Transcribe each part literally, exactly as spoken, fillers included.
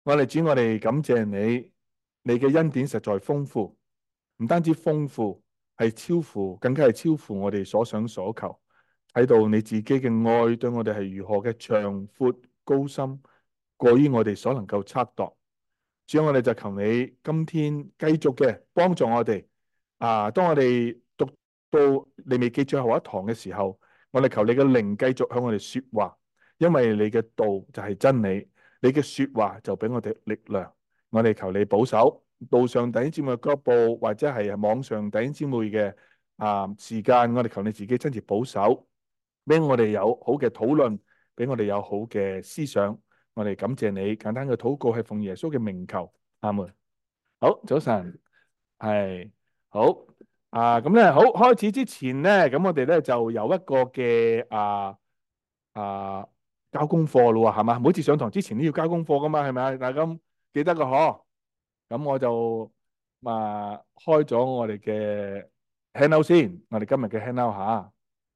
我哋主，我哋感謝你，你嘅恩典實在豐富，唔單止豐富，係超乎，更加係超乎我哋所想所求。睇到你自己嘅愛對我哋係如何嘅長闊高深，過於我哋所能夠測度。主，我哋就求你今天繼續嘅幫助我哋。啊，當我哋讀到利未記最後一堂嘅時候，我哋求你嘅靈繼續向我哋說話，因為你嘅道就係真理。你嘅說話就俾我哋力量，我哋求你保守道上弟兄姊妹嘅腳步，或者係網上弟兄姊妹嘅啊時間，我哋求你自己親自保守，俾我哋有好嘅討論，俾我哋有好嘅思想。我哋感謝你，簡單嘅禱告係奉耶穌嘅名求，阿門。好，早晨，係好啊。咁咧，好開始之前咧，咁我哋咧就有一個嘅啊啊交功課咯喎，係嘛？每次上堂之前都要交功課噶嘛，係咪啊？大家咁記得個嗬？咁我就啊開咗我哋嘅 handout 先，我哋今日嘅 handout 吓。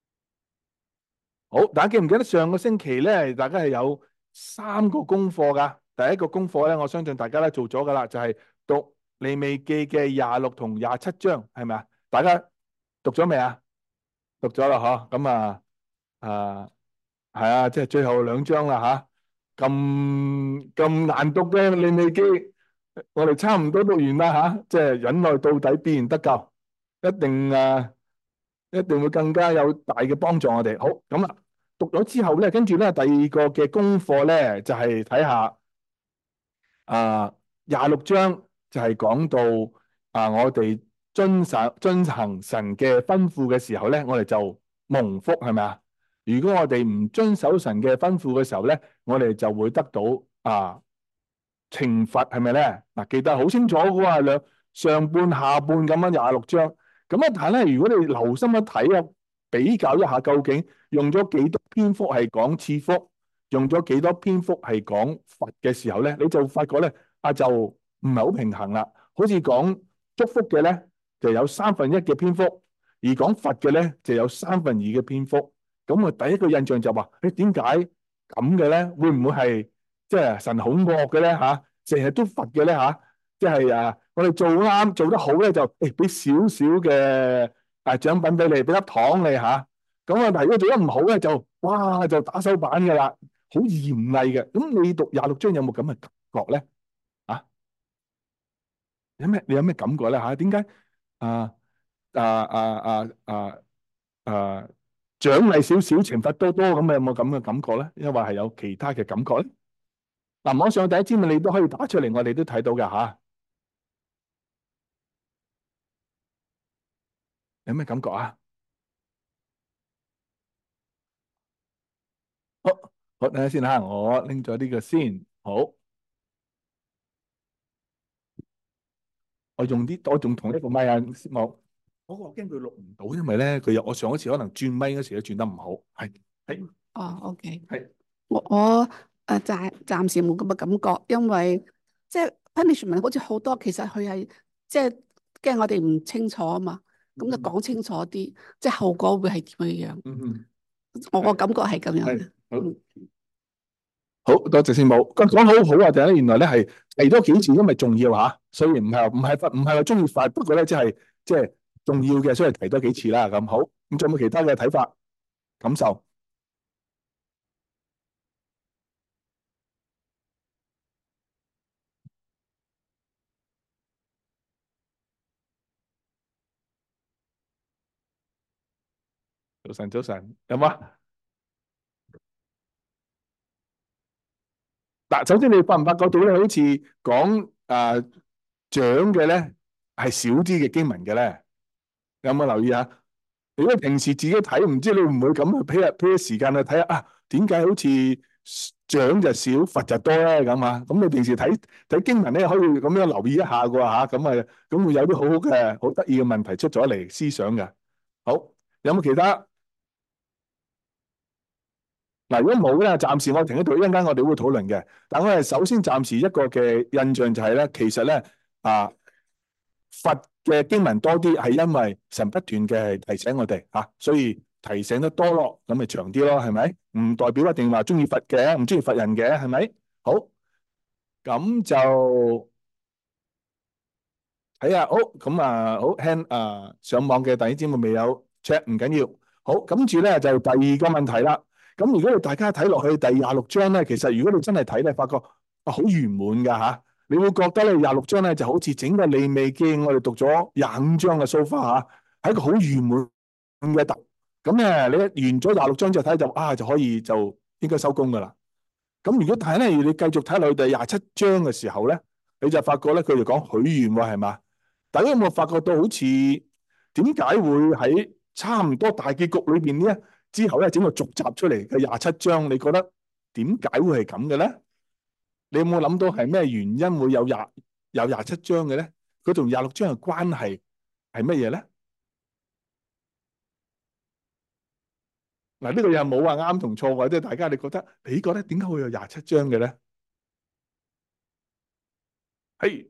好，大家記唔記得上個星期咧，大家係有三個功課噶。第一個功課咧，我相信大家咧做咗噶啦，就係讀利未記嘅廿六同廿七章，係咪啊？大家讀咗未啊？讀咗啦，嗬。咁啊，啊係啊，即係最後兩章啦，吓。咁咁難讀嘅利未記，我哋差唔多讀完啦，吓。即係忍耐到底，必然得救，一定啊，一定會更加有大嘅幫助我哋。好，咁啦。讀咗之後咧，跟住咧第二個嘅功課咧就係睇下啊廿六章就係講到啊我哋遵守遵行神嘅吩咐嘅時候咧，我哋就蒙福，係咪啊？如果我哋唔遵守神嘅吩咐嘅時候咧，我哋就會得到啊懲罰，係咪咧？嗱，記得好清楚嘅喎，兩上半下半咁樣廿六章。咁啊，但係咧，如果你留心一睇啊，比較一下究竟用咗幾多篇幅係講賜福，用咗幾多篇幅係講罰嘅時候咧，你就發覺咧啊，就唔係好平衡啦。好似講祝福嘅咧，就有三分一嘅篇幅，而講罰嘅咧就有三分二嘅篇幅。咁啊，第一個印象就話：誒點解咁嘅咧？會唔會係即係神好惡嘅咧？嚇，成日都罰嘅咧嚇，即係啊，我哋做啱做得好咧，就誒俾少少嘅啊獎品俾你，俾粒糖你嚇。咁啊，但係如果做得唔好咧，就哇就打手板噶啦，好嚴厲嘅。咁你讀廿六章有冇咁嘅感覺咧？啊，有咩你有咩感覺咧？嚇，點解啊啊啊啊啊啊獎勵少少，懲罰多多咁啊？有冇咁嘅感覺咧？因為係有其他嘅感覺咧？嗱，網上第一節目你都可以打出嚟，我哋都睇到㗎嚇。有咩感覺啊？好，好，等下先嚇，我拎咗呢個先。好，我用啲，我仲同一個咪啊，冇。嗰個我驚佢錄唔到，因為咧佢有我上一次可能轉咪嗰時都轉得唔好。係係哦，OK， 係。 我我誒暫暫時冇咁嘅感覺，因為即係 punishment 好似好多，其實佢係即係驚我哋唔清楚啊嘛，咁就講清楚啲，即係後果會係點樣樣。 嗯嗯， 我個感覺係咁樣係嘅。 好。 嗯， 好多謝先冇，咁講好好啊！就係咧，原來咧係提多幾次，因為重要吓，所以唔係唔係唔係話中意發，不過咧即係即係重要嘅，所以提多幾次啦。咁好，咁仲有冇其他嘅睇法感受？早晨，早晨，有冇啊？嗱，首先你發唔發覺到咧，好似講誒獎嘅咧係少啲嘅經文嘅咧，有冇留意啊？如果平時自己睇，唔知你會唔會咁去俾下俾啲時間去睇下啊？點解好似獎就少，罰就多咧咁啊？咁你平時睇睇經文咧，可以咁樣留意一下嘅喎嚇，咁啊咁會有啲好好嘅好得意嘅問題出咗嚟思想嘅。好，有冇其他？嗱，如果冇咧，暫時我停喺度，一陣間我哋會討論嘅。但我哋首先暫時一個嘅印象就係咧，其實咧啊，罰嘅經文多啲，係因為神不斷嘅提醒我哋嚇，所以提醒得多咯，咁咪長啲咯，係咪？唔代表一定話中意罰嘅，唔中意罰人嘅，係咪？好， 咁就睇下，好咁啊，好 hand 啊，上網嘅弟兄姊妹未有 check 唔緊要。好，跟住咧就第二個問題啦。咁如果你大家睇落去第廿六章咧，其實如果你真係睇咧，發覺啊好圓滿噶吓，你會覺得咧廿六章咧就好似整個利未記，我哋讀咗廿五章嘅 so far 吓，係一個好圓滿嘅答。咁咧你一完咗廿六章之後睇就啊就可以就應該收工噶啦。咁如果但係咧你繼續睇落去第廿七章嘅時候咧，你就發覺咧佢哋講許願喎係嘛？大家有冇發覺到好似點解會喺差唔多大結局裏邊呢？之後咧整個續集出嚟嘅廿七章，你覺得點解會係咁嘅咧？你有冇諗到係咩原因會有廿有廿七章嘅咧？佢同廿六章嘅關係係乜嘢咧？嗱，呢個又冇話啱同錯嘅，即係大家你覺得你覺得點解會有廿七章嘅咧？係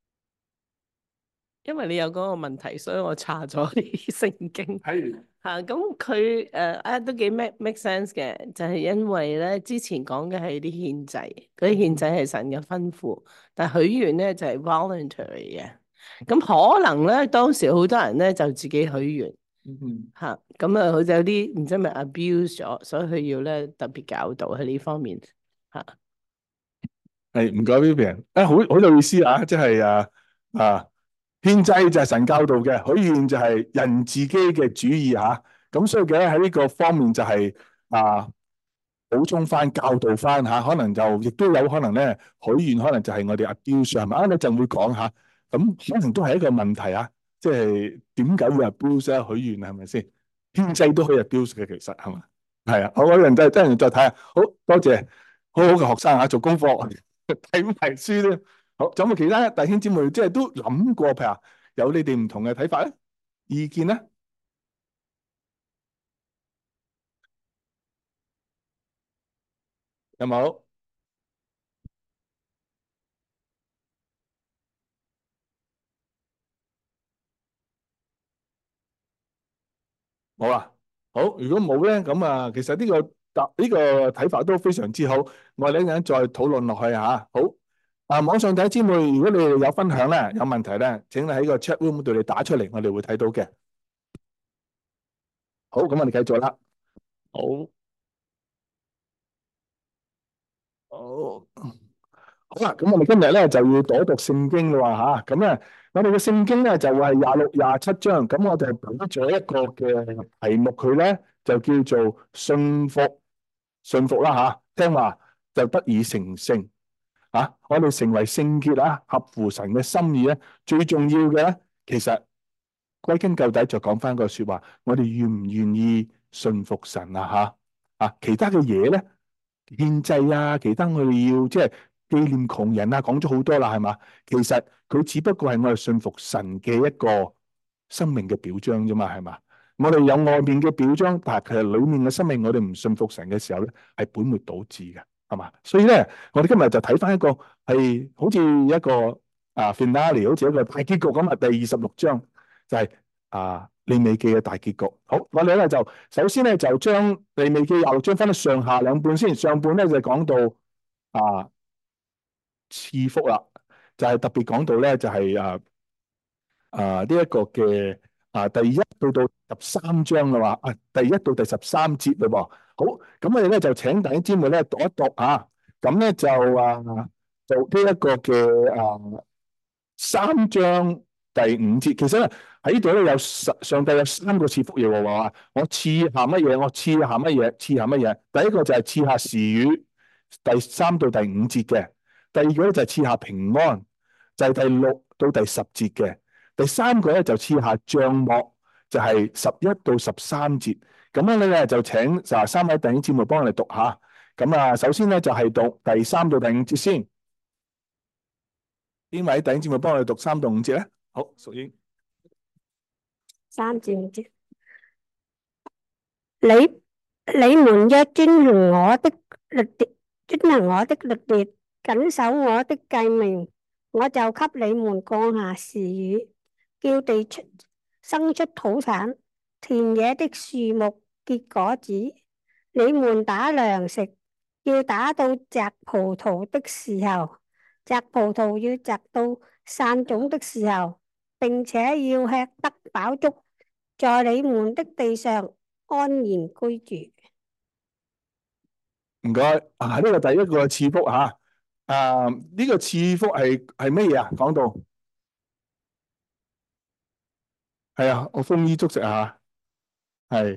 因為你有嗰個問題，所以我查咗啲聖經係嚇。咁佢誒啊都幾 make make sense 嘅，就係因為咧之前講嘅係啲獻祭，嗰啲獻祭係神嘅吩咐，但係許願咧就係 voluntary 嘅。咁可能咧當時好多人咧就自己許願嗯嚇，咁啊佢就有啲唔知咪 abuse 咗，所以佢要咧特別教導喺呢方面嚇。 係唔該 Vivian，啊好好有意思啊！即係啊啊獻祭就係神教導嘅，許願就係人自己嘅主意吓。咁所以嘅喺呢個方面就係啊補充翻、教導翻吓，可能就亦都有可能咧許願可能就係我哋 abuse 係咪啊？一陣會講下，咁可能都係一個問題啊！即係點解會 abuse 咧？許願係咪先？獻祭都可以 abuse 嘅，其實係嘛？係啊，好，我人真係真係再睇下。好多謝好好嘅學生啊，做功課。睇埋書咧，好，仲有冇其他弟兄姊妹即係都諗過，譬如話有你哋唔同嘅睇法咧、意見咧，有冇？冇啊。好，如果冇咧，咁啊，其實呢個答呢個睇法都非常之好，我哋一陣再討論落去吓。好，啊，網上弟兄姊妹，如果你哋有分享咧，有問題咧，請你喺個 chat room 度你打出嚟，我哋會睇到嘅。好，咁我哋繼續啦。好，好。好啦，咁我哋今日咧就要讀一讀聖經啦吓，咁咧我哋嘅聖經咧就係廿六、廿七章，咁我哋俾咗一個嘅題目，佢咧就叫做信服，信服啦吓，聽話就得以成聖啊！我哋成為聖潔啊，合乎神嘅心意咧，最重要嘅咧，其實歸根究底就講翻個說話，我哋願唔願意信服神啊吓啊？其他嘅嘢咧，獻祭啊，其他我哋要即係紀念窮人啊，講咗好多啦，係嘛？其實佢只不過係我哋信服神嘅一個生命嘅表彰啫嘛，係嘛？我哋有外面嘅表彰，但係其實裏面嘅生命，我哋唔信服神嘅時候咧，係本末倒置嘅，係嘛？所以咧，我哋今日就睇翻一個係好似一個啊 finale，好似一個大結局咁啊，第二十六章就係、是、啊利未記嘅大結局。好，我哋咧就首先咧就將利未記廿六章分咗上下兩半先，上半咧就講到啊賜福啦，就係、是、特別講到咧就係、是、啊。啊！呢、這、一個嘅啊，第一到到十三章啦嘛，啊，第一到第十三節嘞喎。好，咁我哋咧就請弟兄姊妹咧讀一讀啊。咁咧就啊，做呢一個嘅啊三章第五節。其實咧喺呢度咧有上上帝有三個賜福嘢喎，話我賜下乜嘢，我賜下乜嘢，賜下乜嘢。第一個就係賜下時雨，第三到第五節嘅。第二個咧就係賜下平安，就係、是、第六到第十節嘅。第三個咧就賜下帳幕，就係十一到十三節。咁樣咧就請啊三位弟兄姊妹幫我哋讀下。咁啊，首先咧就係讀第三到第五節先。邊位弟兄姊妹幫我哋讀三到五節咧？好，淑英。 三至五節，你你們若遵行我的律典，遵行我的律典，謹守我的誡命，我就給你們降下時雨，叫地出生出土產，田野的樹木結果子。你們打糧食，要打到摘葡萄的時候， 摘葡萄要摘到散種的時候，並且要吃得飽足，在你們的地上安然居住。 唔該。啊，呢個第一個賜福嚇。啊，呢個賜福係係乜嘢啊？講到係啊，我豐衣足食啊，係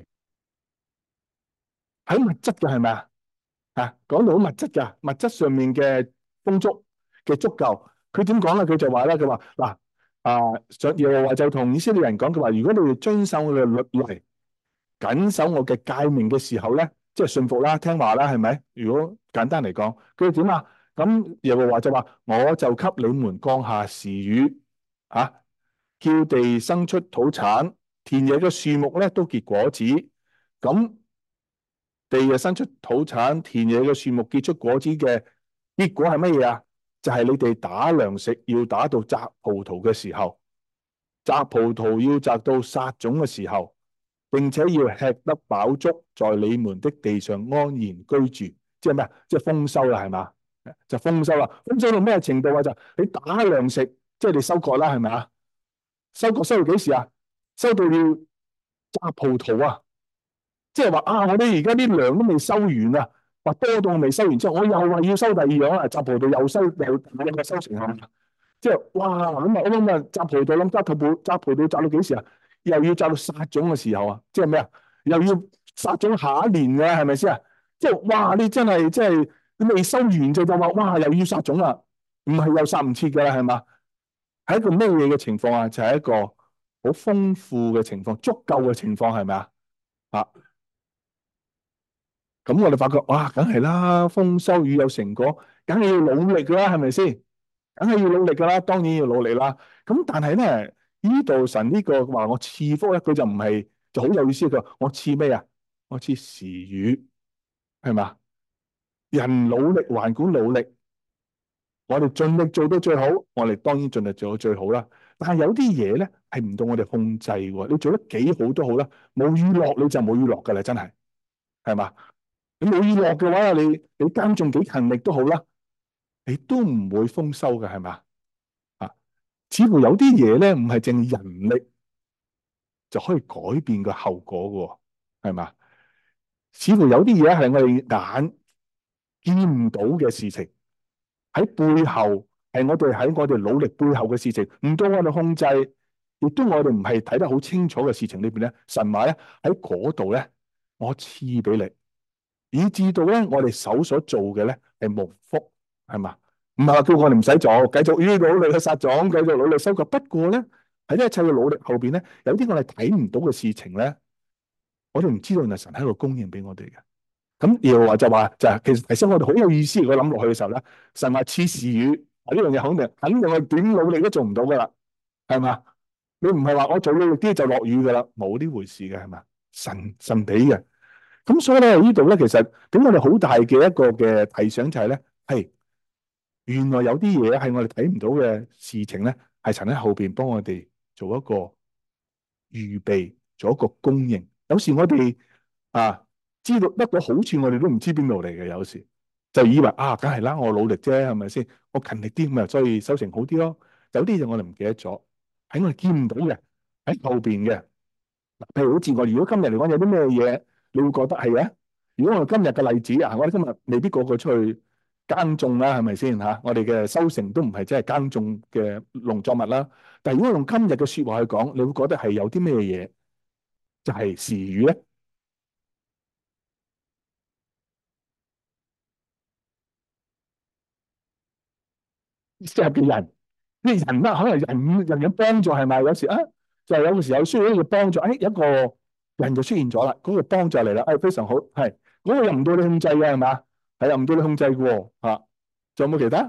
喺物質嘅係咪啊？啊，講到好物質㗎，物質上面嘅豐足嘅足夠。佢點講咧？佢就話咧，佢話嗱啊，上耶和華就同以色列人講，佢話如果你哋遵守我嘅律例，謹守我嘅誡命嘅時候咧，即係信服啦、聽話啦，係咪？如果簡單嚟講，佢點啊？咁耶和華就話：我就給你們降下時雨，啊，叫地生出土產，田野嘅樹木咧都結果子。咁地嘅生出土產，田野嘅樹木結出果子嘅結果係乜嘢啊？就係、是、你哋打糧食要打到摘葡萄嘅時候，摘葡萄要摘到撒種嘅時候，並且要吃得飽足，在你們的地上安然居住。即係咩啊？即係豐收啦，係嘛？就豐收啦。豐收到咩程度啊？就你打糧食，即係你收割啦，係咪啊？收割收到幾時啊？收到要摘葡萄啊！即係話啊，我哋而家啲糧都未收完啊，話多到未收完之後，我又話要收第二樣啊，摘葡萄又收又又個收成啊！即係哇咁啊，我諗啊，摘葡萄諗摘葡萄摘葡萄摘到幾時啊？又要摘到撒種嘅時候啊！即係咩啊？又要撒種下一年嘅係咪先啊？即係哇！你真係即係你未收完就就話哇又要撒種啦，唔係又撒唔切㗎啦，係嘛？係一個咩嘢嘅情況啊？就係一個好豐富嘅情況，足夠嘅情況係咪啊？啊！咁我哋發覺，哇，梗係啦，豐收與有成果，梗係要努力噶啦，係咪先？梗係要努力噶啦，當然要努力啦。咁但係咧，呢度神呢個話我賜福咧，佢就唔係就好有意思。佢話我賜咩啊？我賜時雨，係嘛？人努力還管努力，我哋盡力做到最好，我哋當然盡力做到最好啦。但係有啲嘢咧係唔到我哋控制喎，你做得幾好都好啦，冇雨落你就冇雨落噶啦，真係，係嘛？你冇雨落嘅話，你你耕種幾勤力都好啦，你都唔會豐收嘅，係嘛？啊，似乎有啲嘢咧，唔係淨人力就可以改變個後果嘅，係嘛？似乎有啲嘢係我哋眼見唔到嘅事情，喺背後係我哋喺我哋努力背後嘅事情，唔到我哋控制，亦都我哋唔係睇得好清楚嘅事情裏邊咧，神話咧喺嗰度咧，我賜俾你。以至到咧，我哋手所做嘅咧係蒙福，係嘛？唔係話叫我哋唔使做，繼續於努力去撒種，繼續努力收割。不過咧，喺呢一切嘅努力後邊咧，有啲我哋睇唔到嘅事情咧，我哋唔知道原來神喺度供應俾我哋嘅。咁耶和華就話就係，其實提醒我哋好有意思。如果諗落去嘅時候咧，神話賜時雨，呢樣嘢肯定肯定我點努力都做唔到噶啦，係嘛？你唔係話我做努力啲就落雨噶啦，冇呢回事嘅，係嘛？神神俾嘅。咁所以咧，呢度咧，其實俾我哋好大嘅一個嘅提醒就係咧，係原來有啲嘢係我哋睇唔到嘅事情咧，係神喺後邊幫我哋做一個預備，做一個供應。有時我哋啊知道得到好處，我哋都唔知邊度嚟嘅，有時就以為啊，梗係啦，我努力啫，係咪先？我勤力啲咁啊，所以收成好啲咯。有啲嘢我哋唔記得咗，喺我哋見唔到嘅，喺後邊嘅。譬如好似我，如果今日嚟講有啲咩嘢，你會覺得係嘅。如果我哋今日嘅例子啊，我哋今日未必個個出去耕種啦，係咪先嚇？我哋嘅收成都唔係真係耕種嘅農作物啦。但係如果用今日嘅説話去講，你會覺得係有啲咩嘢就係時雨咧？適合嘅人，啲人啦，可能人人嘅幫助係咪？有時啊，就係有個時候需要一個幫助，誒有一個人就出現咗啦，嗰個幫助嚟啦，誒非常好，係嗰個又唔到你控制嘅係嘛？係啊，唔到你控制嘅喎嚇。仲有冇其他？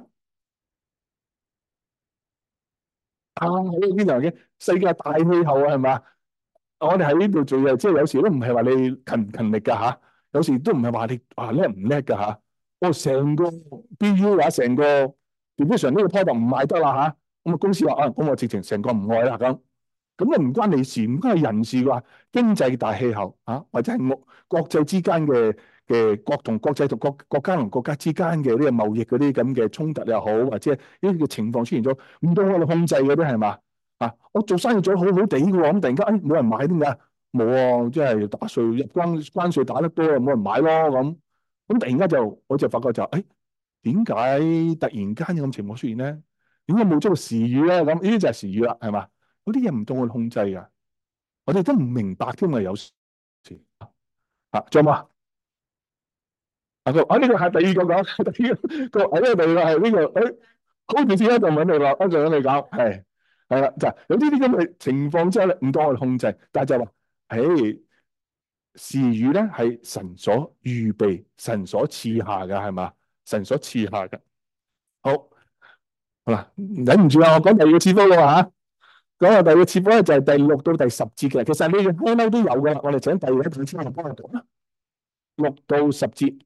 啊，好呢樣嘅世界大氣候啊，係嘛？我哋喺呢度做嘢，即係有時都唔係話你勤唔勤力㗎嚇，有時都唔係話你啊叻唔叻㗎嚇。我成個 B U 或者成個 division 呢個 product 唔賣得啦嚇，咁啊公司話啊，咁我直情成個唔愛啦咁。咁啊唔關你事，唔關係人事㗎，經濟大氣候嚇，或者係國國際之間嘅嘅國同國際同國國家同國家之間嘅呢個貿易嗰啲咁嘅衝突又好，或者呢啲嘅情況出現咗，唔到我哋控制嗰啲係嘛？啊，我做生意做得好好地嘅喎，咁突然間誒冇人買點解？冇啊，即係打稅入關關稅打得多，冇人買咯咁。咁突然間就我就發覺就誒點解突然間有咁情況出現咧？點解冇咗個時雨咧？咁呢啲就係時雨啦，係嘛？嗰啲嘢唔到我哋控制㗎，我哋都唔明白添啊！有時啊，仲有冇啊？啊個啊呢個係第二個講，第二個個啊呢個第二個係呢個誒，好電視一陣揾你啦，一陣揾你講，係係啦，就係有呢啲咁嘅情況之下咧，唔到我哋控制，但係就話誒時雨咧係神所預備、神所賜下嘅，係嘛？神所賜下嘅。好，好啦，忍唔住啦，我講第二個次福啦嚇。講下第二個次福咧，就係第六到第十節嘅。其實呢個 panel 都有嘅啦，我哋請第二位主持人幫我讀啦，六到十節，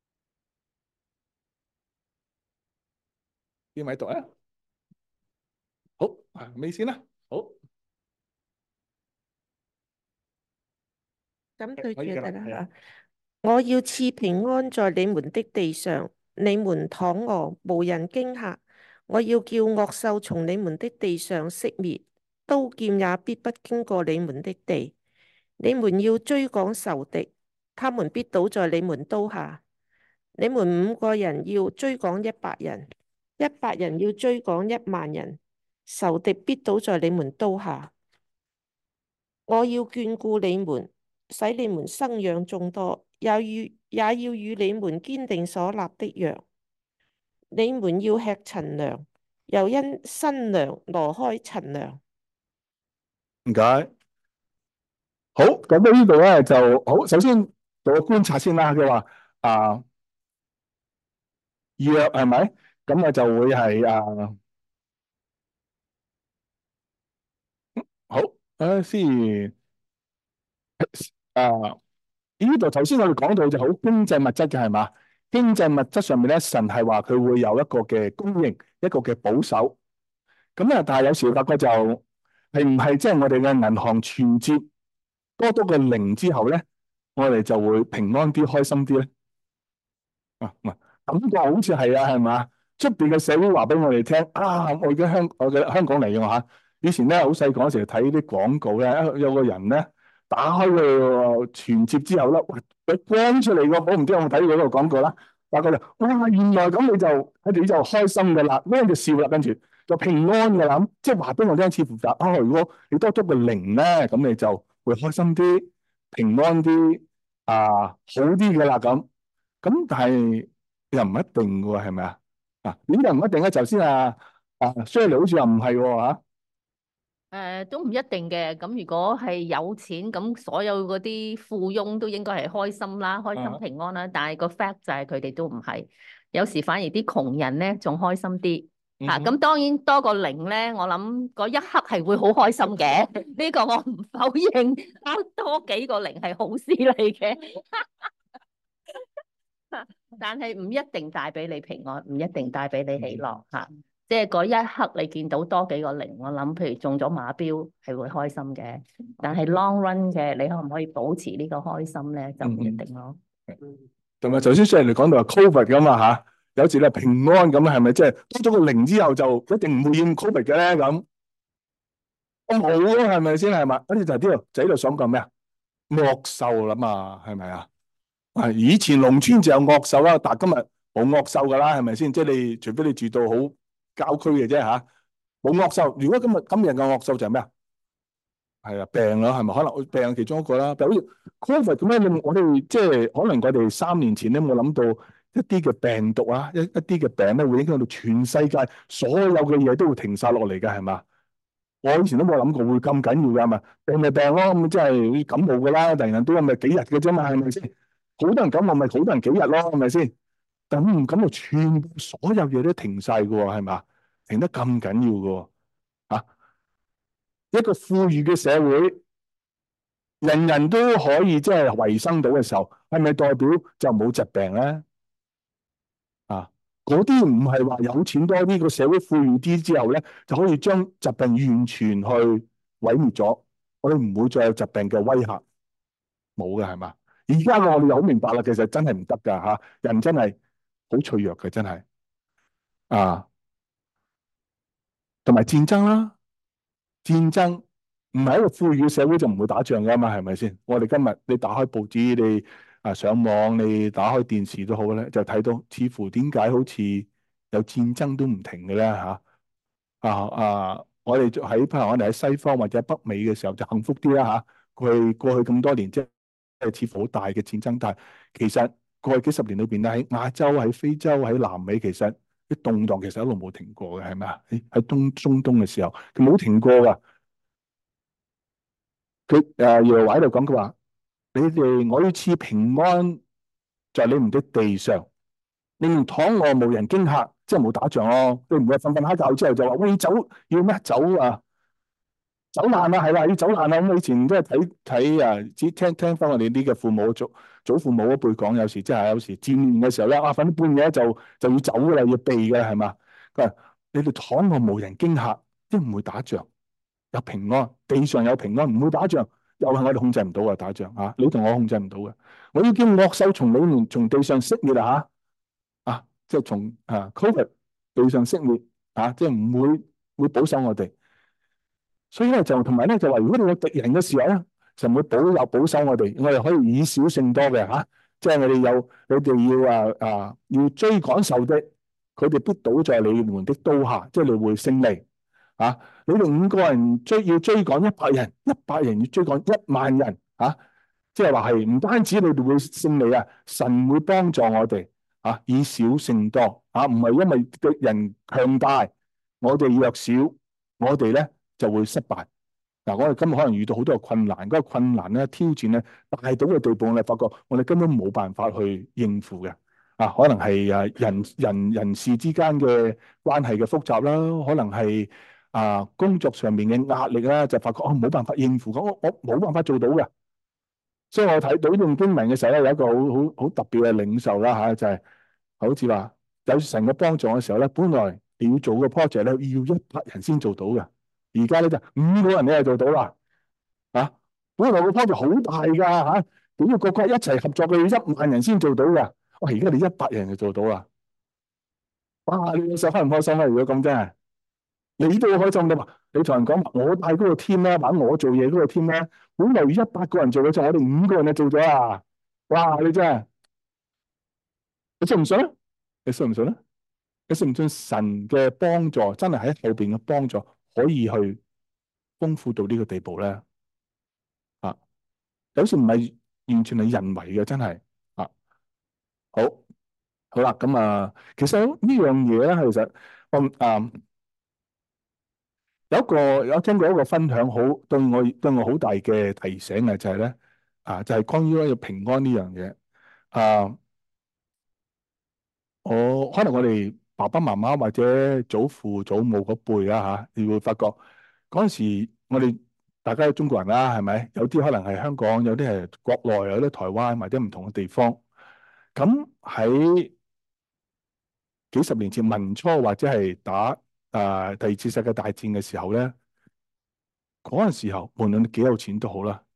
邊位讀啊？好，啊，尾先啦。好， 咁對住可以㗎啦， 得係啊。 啦。我要賜平安在你們的地上，你們躺臥，無人驚嚇。我要叫惡獸從你們的地上息滅，刀劍也必不經過你們的地。你們要追趕仇敵，他們必倒在你們刀下。你們五個人要追趕一百人，一百人要追趕一萬人，仇敵必倒在你們刀下。我要眷顧你們，使你們生養眾多，也要也要與你們堅定所立的約。你們要吃陳糧，又因新糧挪開陳糧。 唔該。好，咁到呢度咧就好。首先做個觀察先啦。佢話啊，約係咪？咁啊就會係啊，好啊先啊。呢度頭先我哋講到就好經濟物質嘅係嘛？經濟物質上面咧，神係話佢會有一個嘅供應，一個嘅保守。咁啊，但係有時發覺就係唔係即係我哋嘅銀行存折多多嘅零之後咧，我哋就會平安啲、開心啲咧。啊，唔係感覺好似係啊，係嘛？出邊嘅社會話俾我哋聽啊，我而家香我嘅香港嚟嘅嚇。以前咧好細個嗰時睇啲廣告咧，有個人咧打開個存摺之後咧，哇，佢光出嚟喎！我唔知有冇睇過嗰個廣告啦。發覺就哇，原來咁你就佢哋就開心嘅啦，跟住就笑啦，跟住就平安嘅啦。咁即係話俾我聽，似乎就啊，如果你多咗個零咧，咁你就會開心啲、平安啲啊，好啲嘅啦咁。咁但係又唔一定嘅喎，係咪啊？啊，點解唔一定咧？頭先啊啊 Shirley 好似話唔係喎嚇。 誒都唔一定嘅，咁如果係有錢，咁所有嗰啲富翁都應該係開心啦，開啊心平安啦。但係個 fact 就係佢哋都唔係，有時反而啲窮人咧仲開心啲嚇。 嗯哼咁當然多個零咧，我諗嗰一刻係會好開心嘅，呢個我唔否認，多多幾個零係好事嚟嘅。但係唔一定帶俾你平安，唔一定帶俾你喜樂嚇。即係嗰一刻你見到多幾個零，我諗譬如中咗馬標係會開心嘅。但係 long run 嘅，你可唔可以保持呢個開心咧？就唔一定咯。 同埋頭先 Shirley 講到話 Covid 咁啊嚇，有時咧平安咁係咪即係多咗個零之後就一定唔會染 Covid 嘅咧咁？我冇咯，係咪先係嘛？跟住就係呢度就喺度想講咩啊？惡獸啦嘛，係咪啊？啊！以前農村就有惡獸啦，但係今日冇惡獸噶啦，係咪先？即係你除非你住到好郊區嘅啫嚇，冇惡獸。如果今日今日嘅惡獸就係咩啊？係啊，病啦，係咪？可能病係其中一個啦。但好似 Covid 咁樣，我哋即係可能我哋三年前咧冇諗到一啲嘅病毒啊，一一啲嘅病咧會影響到全世界所有嘅嘢都會停晒落嚟嘅，係嘛？我以前都冇諗過會咁緊要㗎，係咪？病咪病咯，咁即係感冒㗎啦，人人都係咪幾日嘅啫嘛，係咪先？好多人感冒咪好多人幾日咯，係咪先？但係唔感冒，全部所有嘢都停晒㗎喎，係嘛？停得咁緊要㗎喎，啊！一個富裕嘅社會，人人都可以即係維生到嘅時候，係咪代表就冇疾病咧？啊！嗰啲唔係話有錢多啲，個社會富裕啲之後咧，就可以將疾病完全去毀滅咗。我哋唔會再有疾病嘅威嚇，冇嘅係嘛？ 而家我哋又好明白啦，其實真係唔得㗎嚇，人真係好脆弱嘅，真係啊，同埋戰爭啦，戰爭唔係一個富裕嘅社會就唔會打仗㗎嘛，係咪先？我哋今日你打開報紙，你啊上網，你打開電視都好咧，就睇到似乎點解好似有戰爭都唔停嘅咧嚇啊啊！我哋喺譬如我哋喺西方或者北美嘅時候就幸福啲啦嚇，過去過去咁多年即係似乎好大嘅戰爭，但係其實過去幾十年裏邊咧，喺亞洲、喺非洲、喺南美，其實啲動盪其實一路冇停過嘅，係咪啊？喺喺東中東嘅時候，佢冇停過噶。佢誒耶和華喺度講，佢話：你哋我要賜平安在你們的地上，你們躺臥無人驚嚇，即係冇打仗咯。你唔會瞓瞓下覺之後就話喂走要咩走啊？走難啊，係啦，要走難啊！咁我以前都係睇睇啊，只聽聽翻我哋啲嘅父母祖祖父母嗰輩講，有時即係有時戰亂嘅時候咧，啊，瞓到半夜就就要走噶啦，要避噶啦，係嘛？佢話你哋躺臥無人驚嚇，即係唔會打仗，有平安，地上有平安，唔會打仗，又係我哋控制唔到啊！打仗啊，你同我控制唔到嘅。我要叫惡獸從你們從地上熄滅啊！嚇啊，即係從啊 Covid 地上熄滅啊，即係唔會會保守我哋。所以咧就同埋咧就話，如果你有敵人嘅時候咧，就唔會保佑保守我哋，我哋可以以少勝多嘅嚇。即係我哋有你哋要啊啊要追趕仇敵，佢哋必倒在你們的刀下，即係你會勝利啊！你哋五個人追要追趕一百人，一百人要追趕一萬人啊！即係話係唔單止你哋會勝利啊，神會幫助我哋啊，以少勝多啊！唔係因為敵人強大，我哋弱小，我哋咧就會失敗。嗱，我哋今日可能遇到好多嘅困難，嗰個困難咧、挑戰咧大到嘅地步，我哋發覺我哋根本冇辦法去應付嘅。啊，可能係啊人人人事之間嘅關係嘅複雜啦，可能係啊工作上面嘅壓力啦，就發覺哦冇辦法應付，我我冇辦法做到嘅。所以我睇到呢段經文嘅時候咧，有一個好好好特別嘅領受啦嚇，就係好似話有神嘅幫助嘅時候咧，本來你要做嘅 project 咧，要一百人先做到嘅。而家咧就五個人你就做到啦，啊！本來個 project 好大㗎嚇，點要個個一齊合作嘅要一萬人先做到㗎。哇！而家你一百人就做到啦，哇！你老細開唔開心啊？如果咁真係，你都開心㗎嘛？你同人講我帶嗰個 team 咧，揾我做嘢嗰個 team 咧，本來一百個人做嘅就我哋五個人就做咗啊！哇！你真係，你信唔信啊？你信唔信啊？你信唔信神嘅幫助真係喺後邊嘅幫助可以去豐富到呢個地步咧？啊，有時唔係完全係人為嘅，真係啊。好，好啦，咁啊，其實呢樣嘢咧，其實我啊有一個有聽過一個分享，好對我對我好大嘅提醒嘅就係咧啊，就係關於咧平安呢樣嘢啊。我可能我哋爸爸媽媽或者祖父祖母嗰輩啊嚇，你會發覺嗰陣時我哋大家都中國人啦，係咪？有啲可能係香港，有啲係國內，有啲台灣或者唔同嘅地方。咁喺幾十年前民初或者係打啊第二次世界大戰嘅時候咧，嗰陣時候無論你幾有錢都好啦，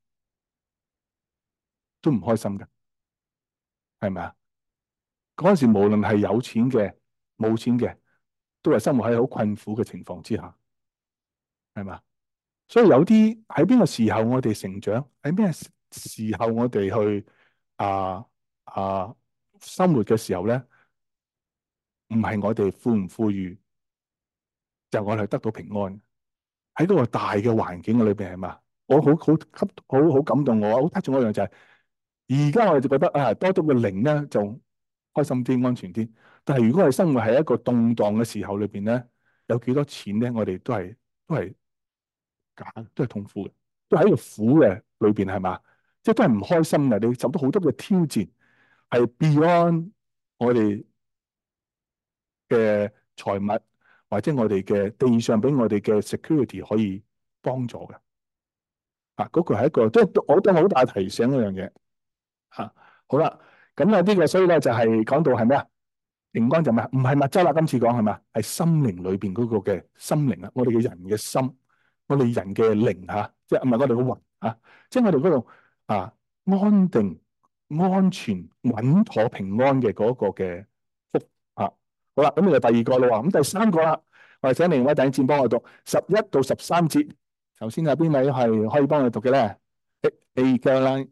都唔開心嘅，係咪啊？嗰陣時無論係有錢嘅冇錢嘅，都係生活喺好困苦嘅情況之下，係嘛？所以有啲喺邊個時候我哋成長，喺咩時候我哋去啊啊生活嘅時候咧，唔係我哋富唔富裕，就我哋得到平安。喺嗰個大嘅環境嘅裏邊係嘛？我好好吸好好感動我，好得咗我一樣就係，而家我哋就覺得啊，多咗個零咧就開心啲、安全啲。但係如果係生活喺一個動盪嘅時候裏邊咧，有幾多錢咧？我哋都係都係假，都係痛苦嘅，都喺個苦嘅裏邊係嘛？即係都係唔開心嘅。你受到好多嘅挑戰，係 beyond 我哋嘅財物或者我哋嘅地上俾我哋嘅 security 可以幫助嘅。啊，嗰個係一個即係我都好大提醒嗰樣嘢。嚇，好啦，咁啊呢個所以咧就係講到係咩啊？平安就咩啊？唔係物質啦，今次講係咪啊？係心靈裏邊嗰個嘅心靈啊，我哋嘅人嘅心，我哋人嘅靈嚇，即係唔係我哋嘅魂嚇，即係我哋嗰度啊安定安全、穩妥、平安嘅嗰個嘅福啊。好啦，咁呢就第二個啦喎，咁第三個啦，我哋請另外一位弟兄姊妹幫我讀十一到十三節。首先有邊位係可以幫我讀嘅咧？A 嘅啦，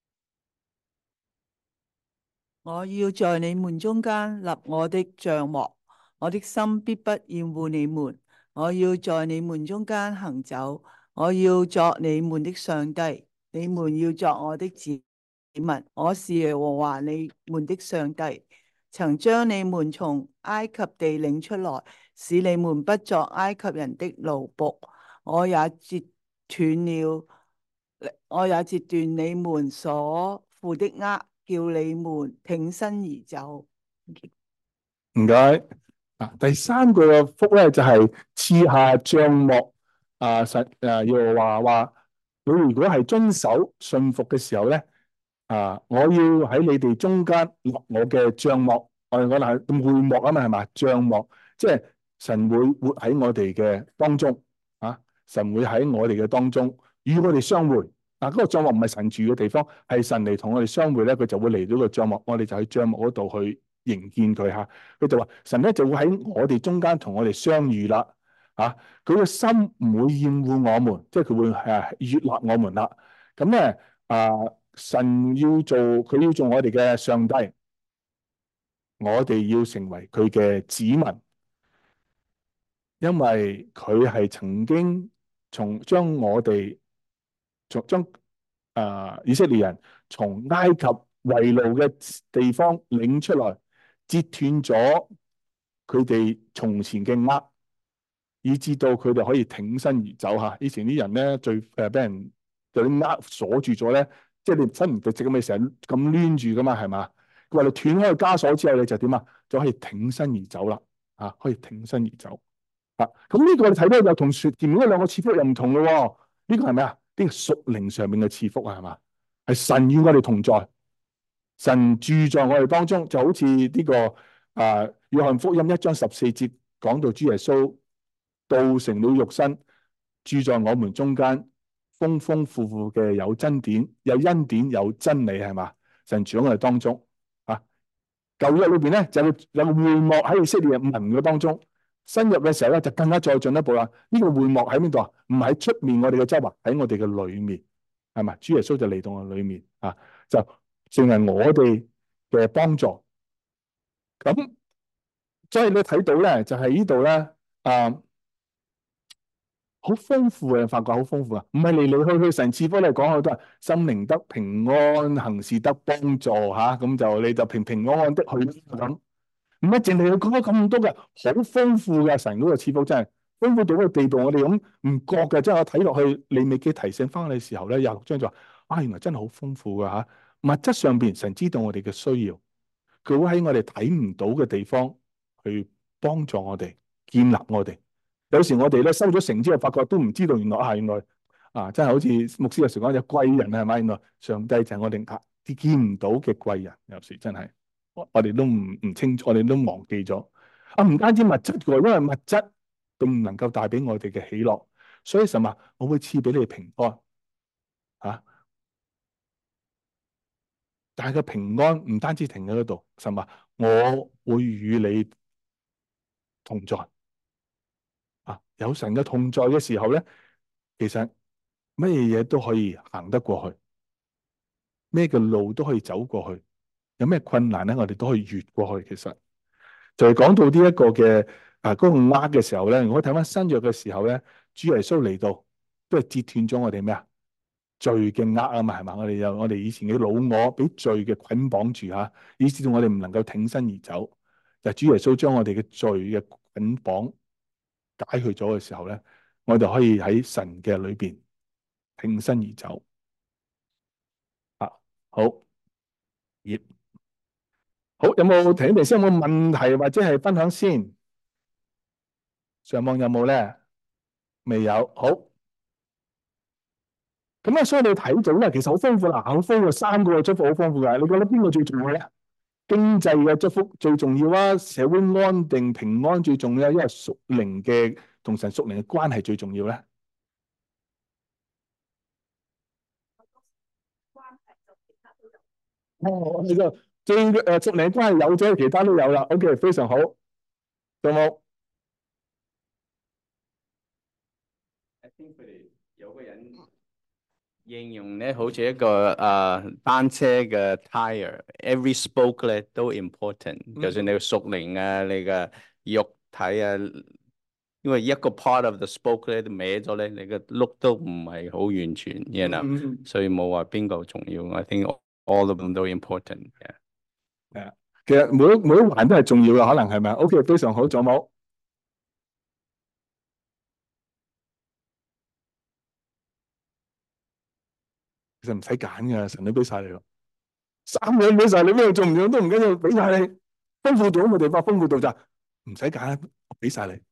我要在你們中間立我的帳幕，我的心必不厭惡你們。我要在你們中間行走，我要作你們的上帝，你們要作我的子民。我是耶和華你們的上帝，曾將你們從埃及地領出來，使你們不作埃及人的奴僕。我也截斷了，我也截斷你們所負的軛，叫你們挺身而走。 唔該。啊，第三個嘅福咧就係、是、賜下帳幕。啊，神誒要話話，你如果係遵守信服嘅時候咧，啊，我要喺你哋中間立我嘅帳幕。我哋講係會幕啊嘛，係嘛？帳幕即係神會活喺我哋嘅當中。啊，神會喺我哋嘅當中與我哋相會。啊，嗰、那個帳幕唔係神住嘅地方，係神嚟同我哋相會咧，佢就會嚟到個帳幕，我哋就喺帳幕嗰度去迎見佢吓。佢就話神咧就會喺我哋中間同我哋相遇啦。啊，佢個心唔會厭惡我們，即係佢會誒悅納我們啦。咁咧啊，神要做佢要做我哋嘅上帝，我哋要成為佢嘅子民，因為佢係曾經從將我哋從將啊以色列人從埃及為奴嘅地方領出來，截斷咗佢哋從前嘅軛，以至到佢哋可以挺身而走吓。以前啲人咧最誒俾人有啲軛鎖住咗咧，即係你身唔直直咁，你成日咁攣住噶嘛，係嘛？佢話你斷開個枷鎖之後，你就點啊？就可以挺身而走啦，啊，可以挺身而走。啊，咁呢個你睇到又同前面嗰兩個賜福又唔同咯喎。呢個係咩啊？呢個屬靈上面嘅賜福啊，係嘛？係神與我哋同在，神住在我哋當中，就好似呢個啊約翰福音一章十四節講到主耶穌道成了肉身，住在我們中間，豐豐富富嘅有真典，有恩典，有真理，係嘛？神住喺我哋當中。啊，舊約裏邊咧就有有個會幕喺以色列民嘅當中。新約嘅時候咧，就更加再進一步啦。呢、這個會幕喺邊度啊？唔喺出面我哋嘅周圍，喺我哋嘅裏面，係咪？主耶穌就嚟到我裏面啊，就成為我哋嘅幫助。咁所以你睇到咧，就係、是、呢度咧，啊，好豐富嘅，發覺好豐富啊！唔係嚟嚟去去神賜福嚟講，好多係心靈得平安，行事得幫助吓，咁、啊、就你就平平安安的去咁。唔係淨係佢講咗咁多嘅，好豐富嘅神嗰個賜福真係豐富到個地步，我哋咁唔覺嘅。即係我睇落去，利未記提醒翻你嘅時候咧，廿六章就話啊，原來真係好豐富嘅吓。物質上邊，神知道我哋嘅需要，佢會喺我哋睇唔到嘅地方去幫助我哋，建立我哋。有時我哋咧收咗成之後，發覺都唔知道原來啊，原來啊，真係好似牧師有時講有貴人係咪？原來上帝就係我哋啲見唔到嘅貴人，有時真係。我哋都唔唔清楚，我哋都忘記咗啊！唔單止物質嘅，因為物質並唔能夠帶俾我哋嘅喜樂，所以神話我會賜俾你平安啊！但係個平安唔單止停喺嗰度，神話我會與你同在啊！有神嘅同在嘅時候咧，其實乜嘢嘢都可以行得過去，咩嘅路都可以走過去。有咩困難咧？我哋都可以越過去。其實就係講到呢一個嘅啊嗰個軛嘅時候咧，我睇翻新約嘅時候咧，主耶穌嚟到都係截斷咗我哋咩啊罪嘅軛啊嘛，係嘛？我哋有我哋以前嘅老我俾罪嘅捆綁住吓，以至到我哋唔能夠挺身而走。就係主耶穌將我哋嘅罪嘅捆綁解去咗嘅時候咧，我哋可以喺神嘅裏邊挺身而走。啊，好，熱。好，有冇停定先？有冇問題或者係分享先？上網有冇咧？未有。好，咁咧，所以你睇到咧，其實好豐富啦，好豐富，三個祝福好豐富嘅。你覺得邊個最重要咧？經濟嘅祝福最重要啊，社會安定平安最重要，因為屬靈嘅同神屬靈嘅關係最重要咧。 哦，呢個最誒屬靈關係有咗，其他都有啦。OK，非常好。有冇？ I think 佢哋有個人形容咧，好似一個誒、呃、單車嘅 tire，every spoke 咧都 important，、 嗯就算你嘅屬靈啊，你嘅肉體啊，因為一個 part of the spoke 咧都歪咗咧，你嘅碌都唔係好完全，you know，、 嗯嗯所以冇話邊個重要。I think all of them 都 important 嘅。 係啊，其實每一每一環都係重要嘅，可能係咪啊？OK，非常好，仲有冇？其實唔使揀嘅，神都俾晒你咯。三樣俾晒你，邊度做唔做都唔緊要，俾晒你。豐富到嘅地方，豐富到就唔使揀，我俾晒你。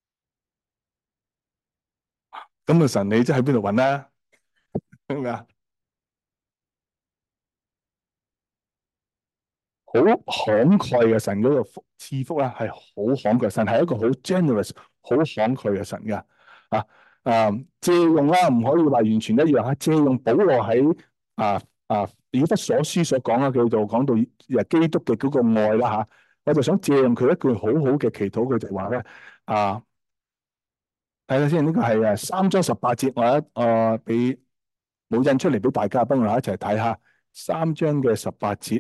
咁啊，神你即係喺邊度揾咧？係咪啊？好慷慨嘅神嗰個福賜福咧，係好慷慨。神係一個好 generous、好慷慨嘅神噶。啊啊，借用啦，唔可以話完全一樣啊。借用保羅喺啊啊以弗所書所講啊，叫做講到誒基督嘅嗰個愛啦吓。我就想借用佢一句好好嘅祈禱，佢就話咧啊，睇下先，呢個係誒三章十八節，我一誒俾冇印出嚟俾大家，幫我一齊睇下三章嘅十八節。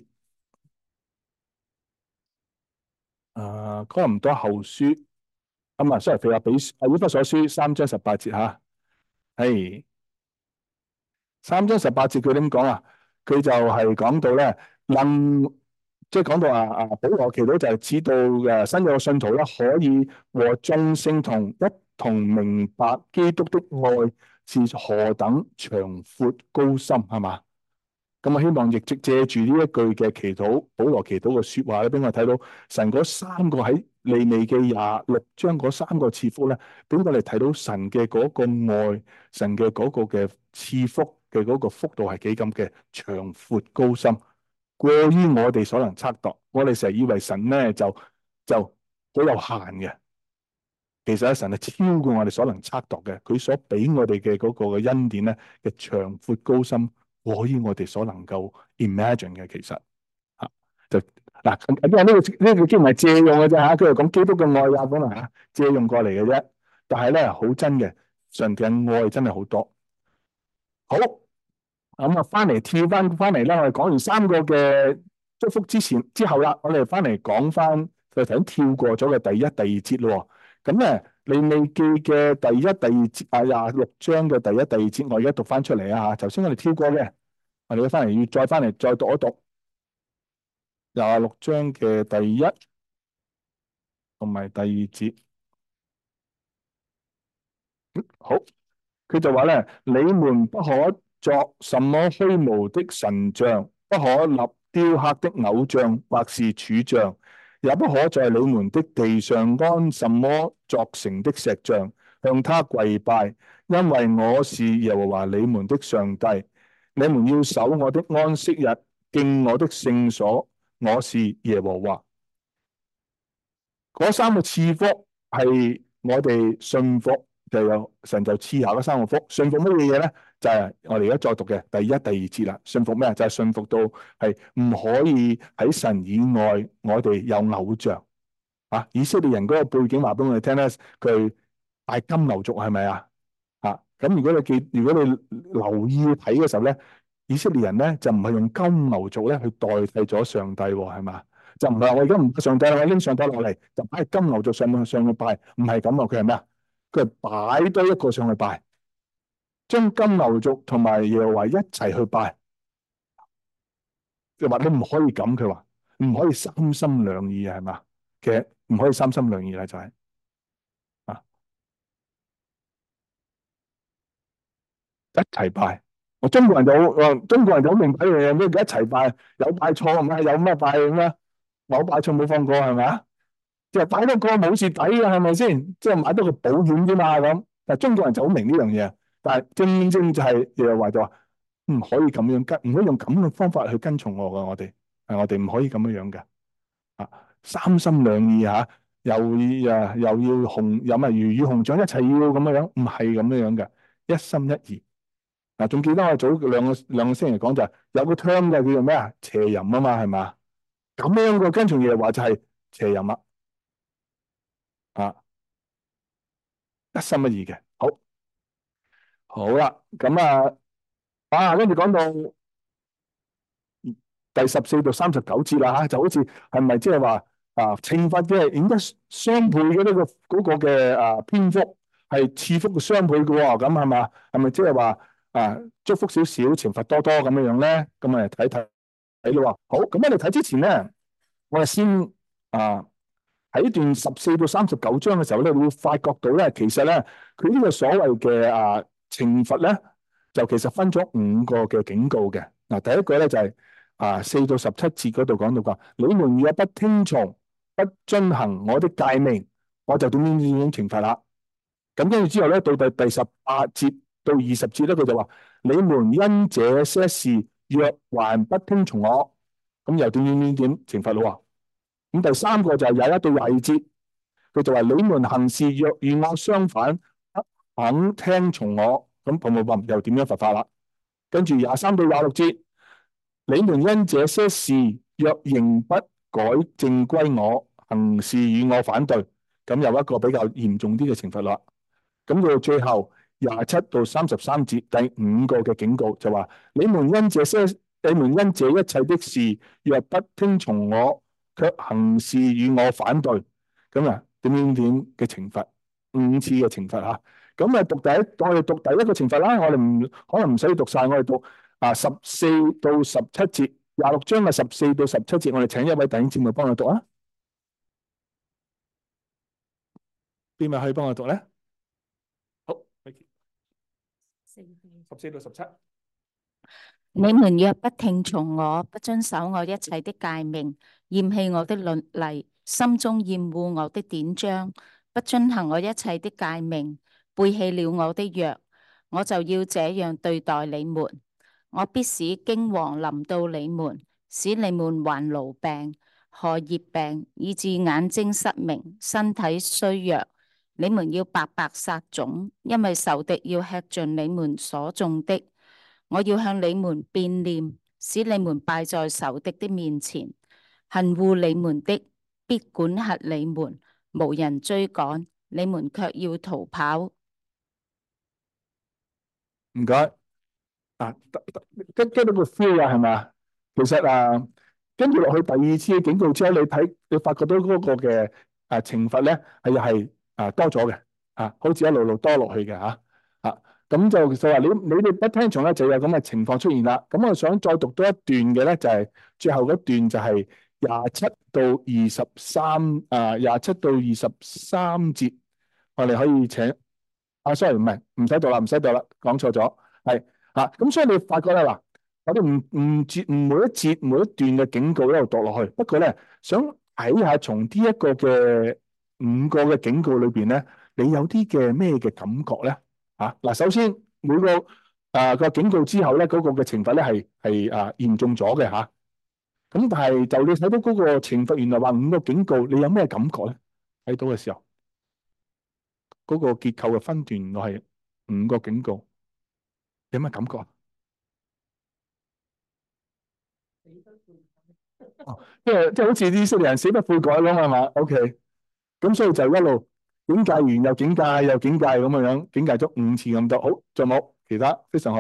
誒，哥林多後書咁啊，sorry，腓立比書啊，以弗所書三章十八節吓，係三章十八節佢點講啊？佢就係講到咧，能即係講到啊啊，保羅祈禱就係指到誒新約嘅信徒咧，可以和眾聖同一同明白基督的愛是何等長闊高深，係嘛？咁我希望亦即借住呢一句嘅祈禱，保羅祈禱嘅說話咧，俾我睇到神嗰三個喺利未記廿六章嗰三個賜福咧，俾我哋睇到神嘅嗰個愛，神嘅嗰個嘅賜福嘅嗰個幅度係幾咁嘅長闊高深，過於我哋所能測度。我哋成日以為神咧就就好有限嘅，其實咧神係超過我哋所能測度嘅，佢所俾我哋嘅嗰個嘅恩典咧嘅長闊高深，過於我哋所能夠 imagine 嘅。其實吓就嗱，因為呢個呢個經唔係借用嘅啫吓，佢係講基督嘅愛啊，可能吓借用過嚟嘅啫。但係咧好真嘅，神嘅愛真係好多。好，咁啊，翻嚟跳翻翻嚟啦，我哋講完三個嘅祝福之前之後啦，我哋翻嚟講翻佢頭先跳過咗嘅第一、第二節咯。咁咧，利未記嘅第一、第二節啊，廿六章嘅第一、第二節，我而家讀翻出嚟啊吓。頭先我哋跳過嘅，我哋要翻嚟要再翻嚟再讀一讀廿六章嘅第一同埋第二節。嗯好，佢就話咧：你們不可作什麼虛無的神像，不可立雕刻的偶像或是柱像，也不可在你們的地上安什麼作成的石像，向他跪拜，因為我是耶和華你們的上帝。你們要守我的安息日，敬我的聖所，我是耶和華。嗰三個賜福係我哋信服，就有神就賜下嗰三個福。信服乜嘢嘢咧？就係、是、我哋而家再讀嘅第一、第二節啦。信服咩？就係、是、信服到係唔可以喺神以外，我哋有偶像啊！以色列人嗰個背景話俾我哋聽咧，佢拜金牛族係咪啊？啊！咁如果你記，如果你留意睇嘅時候咧，以色列人咧就唔係用金牛族咧去代替咗上帝喎，係嘛？就唔係話我而家唔拜上帝啦，我拎上帝落嚟就擺金牛族上去上去拜，唔係咁啊！佢係咩啊？佢係擺多一個上去拜，將金牛族同埋耶和華一齊去拜。佢話你唔可以咁，佢話唔可以三心兩意啊，係嘛？其實唔可以三心兩意啦，就係啊一齊拜。我中國人就好，我中國人就好明白一樣嘢，咩叫一齊拜？有拜錯唔係有咩拜咩？冇拜錯冇放過係咪啊？即係擺多個冇蝕底嘅係咪先？即係買多個保險啫嘛咁。但係中國人就好明呢樣嘢，但係正正就係耶和華就話唔可以咁樣跟，唔可以用咁嘅方法去跟從我噶。我哋係我哋唔可以咁樣樣嘅啊，三心兩意吓，又啊又要紅有咪魚與熊掌一齊要咁樣樣，唔係咁樣樣嘅，一心一意嗱，仲記得我早兩個兩個星期講就係有個 term 嘅叫做咩啊？邪淫啊嘛，係嘛？咁樣個跟從耶和華就係邪淫啦，啊，一心一意嘅。好，好啦，咁啊，啊，跟住講到第十四到三十九節啦嚇，就好似係咪即係話啊懲罰嘅應該雙倍嘅呢個嗰個嘅啊篇幅係賜福嘅雙倍嘅喎，咁係嘛？係咪即係話啊祝福少少，懲罰多多咁樣樣咧？咁我哋睇睇睇咯喎。好，咁我哋睇之前咧，我哋先啊喺呢段十四到三十九章嘅時候咧，會發覺到咧，其實咧佢呢個所謂嘅啊懲罰咧，就其實分咗五個嘅警告嘅。嗱，第一個咧就係、是。啊，四到十七節嗰度講到話，你們若不聽從、不遵行我的誡命，我就點點點點懲罰啦。咁跟住之後咧，到第第十八節到二十節咧，佢就話：你們因這些事若還不聽從我，咁又點點點點懲罰咯。咁第三個就係廿一到廿二節，佢就話：你們行事若與我相反，不肯聽從我，咁嘭嘭嘭又點樣罰法啦？跟住廿三到廿六節。你們因這些事若仍不改正歸我，行事與我反對，咁有一個比較嚴重啲嘅懲罰啦。咁到最後廿七到三十三節第五個嘅警告就話：你們因這些你們因這一切的事若不聽從我，卻行事與我反對，咁啊點點點嘅懲罰，五次嘅懲罰嚇。咁啊讀第一，我哋讀第一個懲罰啦。我哋唔可能唔使讀晒，我哋讀。啊，十四到十七節，廿六章嘅十四到十七節，我哋請一位弟兄姊妹幫我讀啊。邊位可以幫我讀咧？好，十四到十七。 你們若不聽從我，不遵守我一切的誡命，厭棄我的律例，心中厭惡我的典章，不遵行我一切的誡命，背棄了我的約，我就要這樣對待你們。我必使驚惶臨到你們，使你們患癆病、荷葉病，以致眼睛失明、身體衰弱。你們要白白撒種，因為仇敵要吃盡你們所種的。我要向你們變臉，使你們敗在仇敵的面前。恨惡你們的必管轄你們，無人追趕，你們卻要逃跑。 唔該。啊，跟跟到個 feel 啊，係嘛？其實啊，跟住落去第二次嘅警告之後，你睇你發覺到嗰個嘅啊懲罰咧係又係啊多咗嘅，啊好似一路路多落去嘅嚇啊，咁就就話你你哋不聽從咧，就有咁嘅情況出現啦。咁我想再讀多一段嘅咧，就係最後嗰段就係廿七到二十三啊，廿七到二十三節，我哋可以請啊，sorry 唔係唔使讀啦，唔使讀啦，講錯咗，係。啊，咁所以你發覺咧嗱，我哋唔唔節唔每一節每一段嘅警告一路讀落去。不過咧，想睇下從呢一個嘅五個嘅警告裏邊咧，你有啲嘅咩嘅感覺咧？啊，嗱，首先每個啊個警告之後咧，嗰個嘅懲罰咧係係啊嚴重咗嘅嚇。咁但係就你睇到嗰個懲罰，原來話五個警告，你有咩感覺咧？睇到嘅時候，嗰個結構嘅分段原來係五個警告。有咩感覺啊？哦，即係即係好似啲以色列人死不悔改咁係嘛 ？OK，咁所以就一路警戒完又警戒又警戒咁嘅樣，警戒咗五次咁多。好，仲有冇其他？非常好。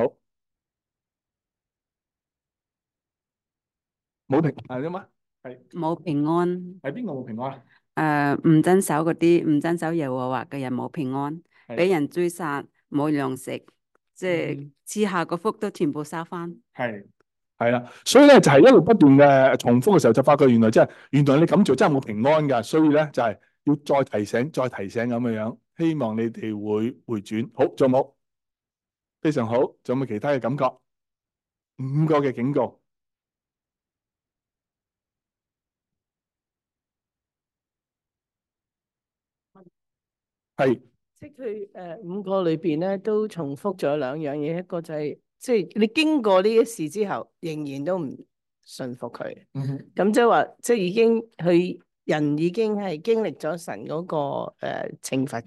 冇平係點啊？係冇平安。 係邊個冇平安啊？ 誒，唔遵守嗰啲唔遵守耶和華嘅人冇平安， 係俾人追殺，冇糧食，即係之下個福都全部收翻。 係係啦，所以咧就係一路不斷嘅重複嘅時候，就發覺原來真係原來你咁做真係冇平安噶，所以咧就係要再提醒、再提醒咁嘅樣，希望你哋會回轉。好，仲有冇？非常好，仲有冇其他嘅感覺？五個嘅警告。係， 即係佢誒五個裏邊咧都重複咗兩樣嘢，一個就係、是、即係你經過呢一事之後，仍然都唔信服佢。 嗯哼， 咁即係話，即係已經佢人已經係經歷咗神嗰、那個誒、呃、懲罰㗎啦，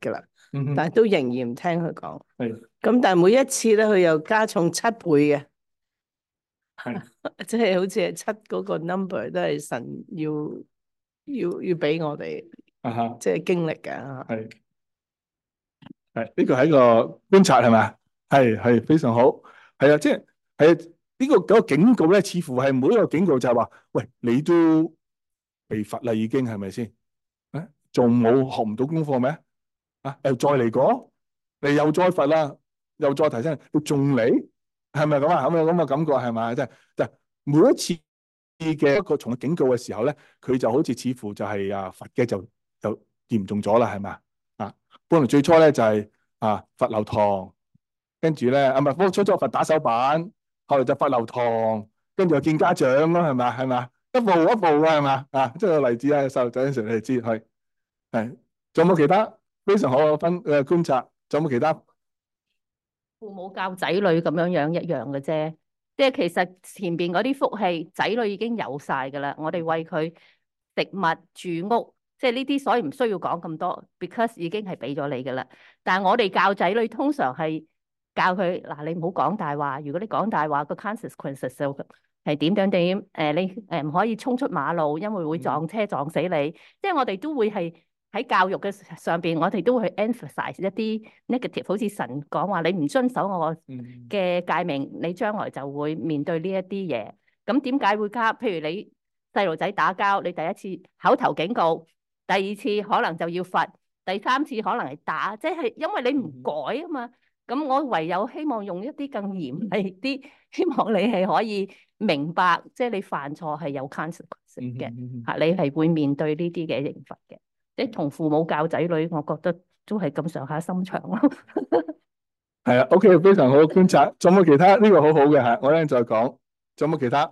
嗯哼， 但係都仍然唔聽佢講。 係咁但係每一次咧，佢又加重七倍嘅， 係即係好似係七嗰個 number 都係神要要要俾我哋啊哈， 即係經歷嘅。 係係呢個係一個觀察係咪啊？係係非常好，係啊，即係係啊呢個嗰個警告咧，似乎係每一個警告就係話，喂，你都被罰啦，已經係咪先？啊，仲冇學唔到功課咩？啊，又再嚟過，你又再罰啦，又再提醒你，仲嚟，係咪咁啊？咁有咁嘅感覺係咪？即係即係每一次嘅一個從警告嘅時候咧，佢就好似似乎就係啊罰嘅就就嚴重咗啦，係咪啊？啊，本來最初咧就係啊罰留堂，跟住咧啊唔係，初初初罰打手板，後來就罰留堂，跟住又見家長咯，係咪啊？係咪啊？一步一步嘅係咪啊？啊，即係個例子啊，細路仔嗰陣時你哋知係係，仲有冇其他非常好嘅分誒觀察？仲有冇其他？ 父母教仔女咁樣樣一樣嘅啫，即係其實前邊嗰啲福氣，仔女已經有晒㗎啦。我哋為佢食物、住屋，即係呢啲，所以唔需要講咁多 ，because 已經係俾咗你㗎啦。但係我哋教仔女通常係教佢嗱，你唔好講大話。如果你講大話，個 consequences 就係點點點。誒，你誒唔可以衝出馬路，因為會撞車撞死你。即係我哋都會係。喺教育嘅上邊，我哋都會去 emphasize 一啲 negative，好似神講話你唔遵守我嘅誡命，你將來就會面對呢一啲嘢。咁點解會加？譬如你細路仔打交，你第一次口頭警告，第二次可能就要罰，第三次可能係打，即係因為你唔改啊嘛。咁我唯有希望用一啲更嚴厲啲，希望你係可以明白，即係你犯錯係有 consequence 嘅嚇，你係會面對呢啲嘅刑罰嘅。即係同父母教仔女，我覺得都係咁上下心腸咯。 係啊，OK，非常好嘅觀察。仲有冇其他？呢個好好嘅嚇，我咧再講。仲有冇其他？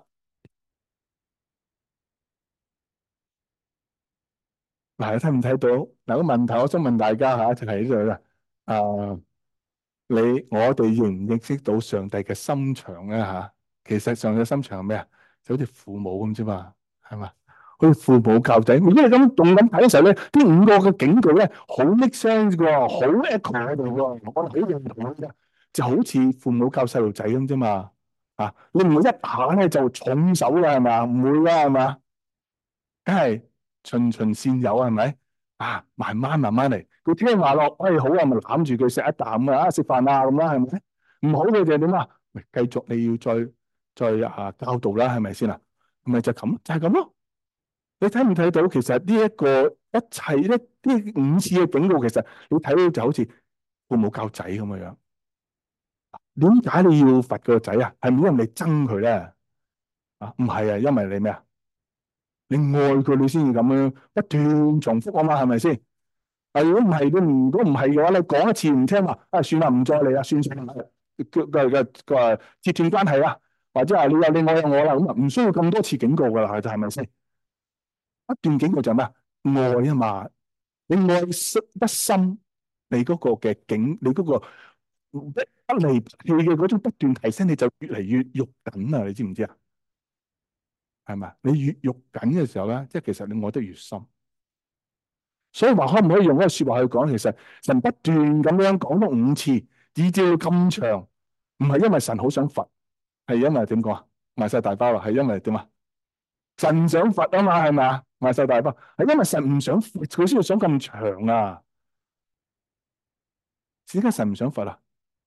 嗱，睇唔睇到？嗱，個問題我想問大家嚇，就係呢度啦。啊，你我哋認唔認識到上帝嘅心腸咧嚇？其實上帝嘅心腸係咩啊？就好似父母咁啫嘛，係嘛？好似父母教仔。如果你咁動咁睇嘅時候咧，呢五個嘅警告咧，好 make sense 嘅喎，好 echo 喺度喎，我好認同嘅，就好似父母教細路仔咁啫嘛。啊，你唔會一下咧就重手啦，係嘛？唔會啦，係嘛？梗係循循善誘係咪？啊，慢慢慢慢嚟，佢聽話落，哎好啊，咪攬住佢食一啖啊，食飯啊咁啦，係咪？唔好嘅就係點啊？咪繼續你要再再啊教導啦，係咪先啊？咪就咁，就係咁咯。你睇唔睇到？其實呢一個一切咧，呢五次嘅警告，其實你睇到就好似父母教仔咁嘅樣。點解你要罰個仔啊？係咪因為你憎佢咧？啊，唔係啊，因為你咩啊？你愛佢，你先至咁樣不斷重複啊嘛，係咪先？啊，如果唔係，你唔如果唔係嘅話，你講一次唔聽話，啊，算啦，唔再嚟啦，算算啦，叫嘅嘅嘅切斷關係啦，或者係你有你我有我啦，咁啊，唔需要咁多次警告噶啦，係咪先？不斷警告就係咩啊？愛啊嘛，你愛深得深，你嗰個嘅警，你嗰個不不離不棄嘅嗰種不斷提升，你就越嚟越肉緊啊！你知唔知啊？係咪？你越肉緊嘅時候咧，即係其實你愛得越深。所以話可唔可以用一個說話去講？其實神不斷咁樣講咗五次，以至到咁長，唔係因為神好想罰，係因為點講啊？賣晒大包啦，係因為點啊？神想罰啊嘛，係咪啊？賣晒大包，係因為神唔想罰，佢先要想咁長啊。點解神唔想罰啊？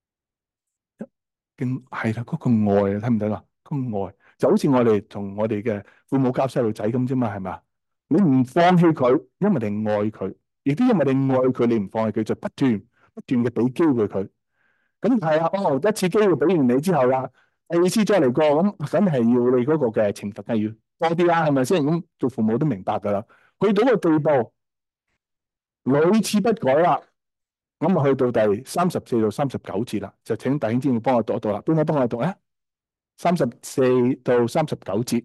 勁係啦，嗰個愛啊，睇唔睇啦？嗰個愛就好似我哋同我哋嘅父母教細路仔咁啫嘛，係咪啊？你唔放棄佢，因為你愛佢，亦都因為你愛佢，你唔放棄佢，就不斷不斷嘅俾機會佢。咁係啊，哦，一次機會俾完你之後啦，第二次再嚟過，咁梗係要你嗰個嘅懲罰係要多啲啦，係咪先？咁做父母都明白噶啦，去到個地步，屢次不改啦，咁啊去到第三十四到三十九節啦，就請弟兄姊妹幫我讀一讀啦。邊個幫我讀咧？三十四到三十九節。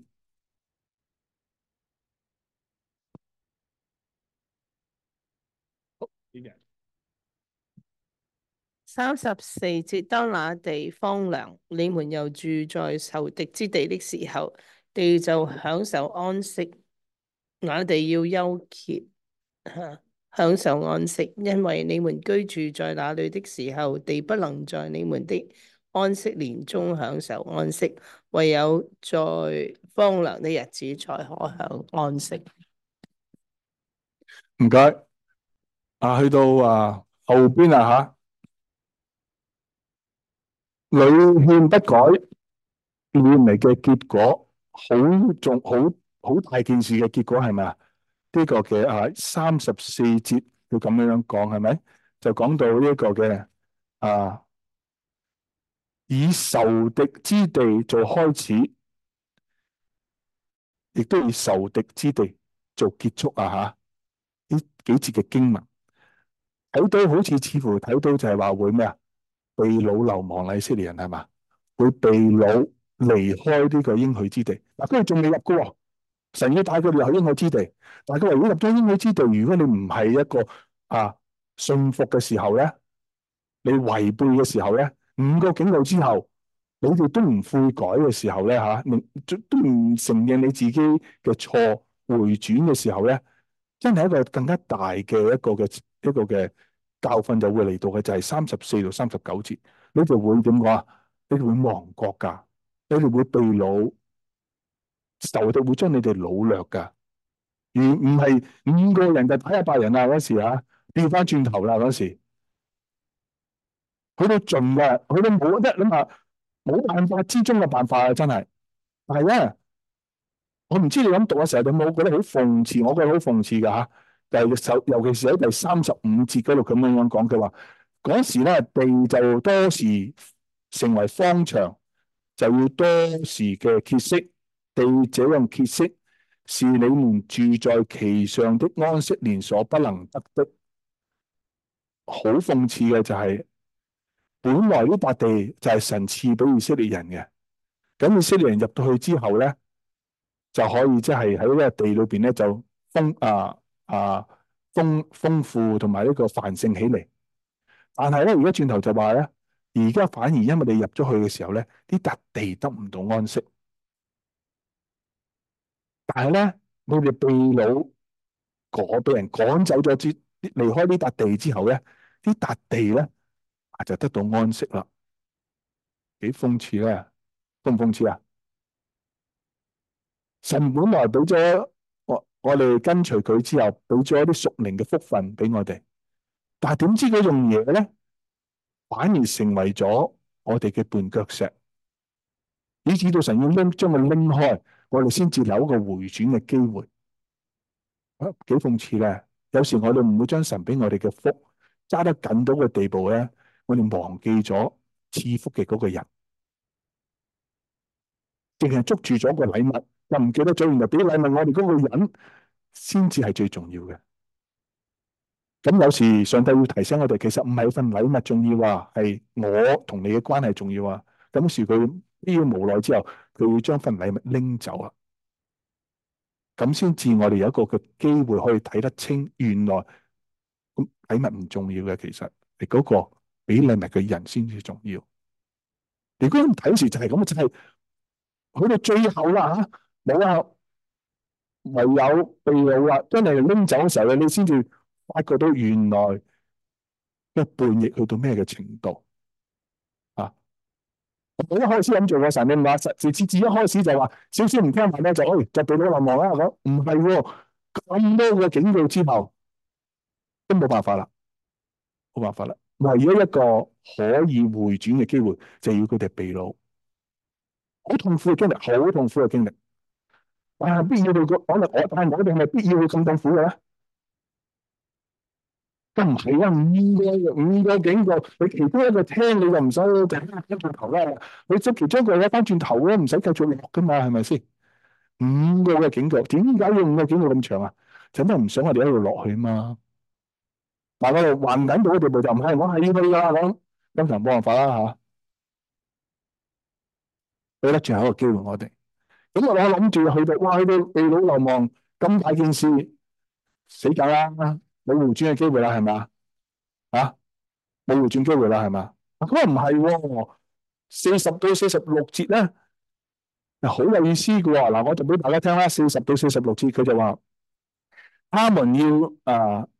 三十四節，當那地荒涼，你們又住在仇敵之地的時候，地就享受安息，那地要休歇， 享受安息，因為你們居住在那裏的時候，地不能在你們的安息年中享受安息，唯有在荒涼的日子才可享安息。 唔該。啊，去到啊後邊啊吓，屢勸不改，換嚟嘅結果好重好好大件事嘅結果係咪啊？呢個嘅啊三十四節要咁樣樣講係咪？就講到呢一個嘅啊以仇敵之地做開始，亦都以仇敵之地做結束啊吓！呢幾節嘅經文睇到好似似乎睇到就係話會咩啊？被擄流亡以色列人係嘛？會被擄離開呢個應許之地。嗱，佢哋仲未入嘅喎，神要帶佢哋入去應許之地。但係佢話如果入咗應許之地，如果你唔係一個啊信服嘅時候咧，你違背嘅時候咧，五個警告之後，你哋都唔悔改嘅時候咧嚇，你都唔承認你自己嘅錯，回轉嘅時候咧，真係一個更加大嘅一個嘅一個嘅教訓就會嚟到嘅，就係三十四到三十九節，你哋會點講啊？你哋會亡國㗎，你哋會被擄，仇敵會將你哋擄掠㗎，而唔係五個人就打一百人啊嗰時啊，調翻轉頭啦嗰時，去到盡嘅，去到冇一諗下冇辦法之中嘅辦法啊，真係。但係咧，我唔知你咁讀嘅時候，你有冇覺得好諷刺？我覺得好諷刺㗎嚇。就係尤其是喺第三十五節嗰度咁樣樣講，佢話嗰時咧地就多時成為荒場，就要多時嘅歇息。地這樣歇息，是你們住在其上的安息年所不能得的。好諷刺嘅就係、是，本來呢笪地就係神賜俾以色列人嘅，咁以色列人入到去之後咧，就可以即係喺呢個地裏邊咧就豐啊啊豐豐富同埋呢個繁盛起嚟。但係咧，而家轉頭就話咧，而家反而因為你入咗去嘅時候咧，呢笪地得唔到安息。但係咧，你哋被擄趕，俾人趕走咗之，離開呢笪地之後咧，呢笪地咧就得到安息啦。幾諷刺咧？諷唔諷刺啊？神本來俾咗我，我哋跟隨佢之後，俾咗一啲屬靈嘅福分俾我哋，但係點知嗰樣嘢咧，反而成為咗我哋嘅絆腳石，以至到神要拎將佢拎開，我哋先至有一個回轉嘅機會。啊，幾諷刺咧！有時我哋唔會將神俾我哋嘅福揸得緊到嘅地步咧，我哋忘記咗賜福嘅嗰個人，淨係捉住咗個禮物，又唔記得咗原來俾禮物我哋嗰個人先至係最重要嘅。咁有時上帝會提醒我哋，其實唔係份禮物重要啊，係我同你嘅關係重要啊。咁時佢呢個無奈之後，佢會將份禮物拎走啊。咁先至我哋有一個嘅機會可以睇得清，原來咁禮物唔重要嘅，其實係嗰個俾禮物嘅人先至重要。如果咁睇時就係咁，就係去到最後啦吓，冇啊，唯有被擄啦，真係拎走嘅時候咧，你先至發覺到原來嘅叛逆去到咩嘅程度啊！我一開始咁做嘅時候，你唔話實自自一開始就話少少唔聽話咧，就誒就被擄流亡啦。我唔係喎，咁多嘅警告之後都冇辦法啦，冇辦法啦。唯一一個可以回轉嘅機會，就要佢哋被擄，好痛苦嘅經歷，好痛苦嘅經歷。但係必要去講講我，但係我哋係咪必要去咁痛苦嘅咧？都唔係啊！五個五個警告，你其中一個聽你就唔使就翻轉頭啦。你即其中一個咧翻轉頭咧，唔使繼續落噶嘛，係咪先？五個嘅警告，點解要五個警告咁長啊？就因為唔想我哋一路落去嘛。但係我哋還緊到嘅地步就唔係，我係要去噶，咁咁就冇辦法啦吓。俾得最後一個機會我哋。咁我諗住去到，哇！去到被擄流亡咁大件事，死梗啦，冇回轉嘅機會啦，係咪啊？啊，冇回轉機會啦，係嘛？咁啊唔係喎，四十到四十六節咧，好有意思嘅喎。嗱，我就俾大家聽啦，四十到四十六節佢就話，他們要啊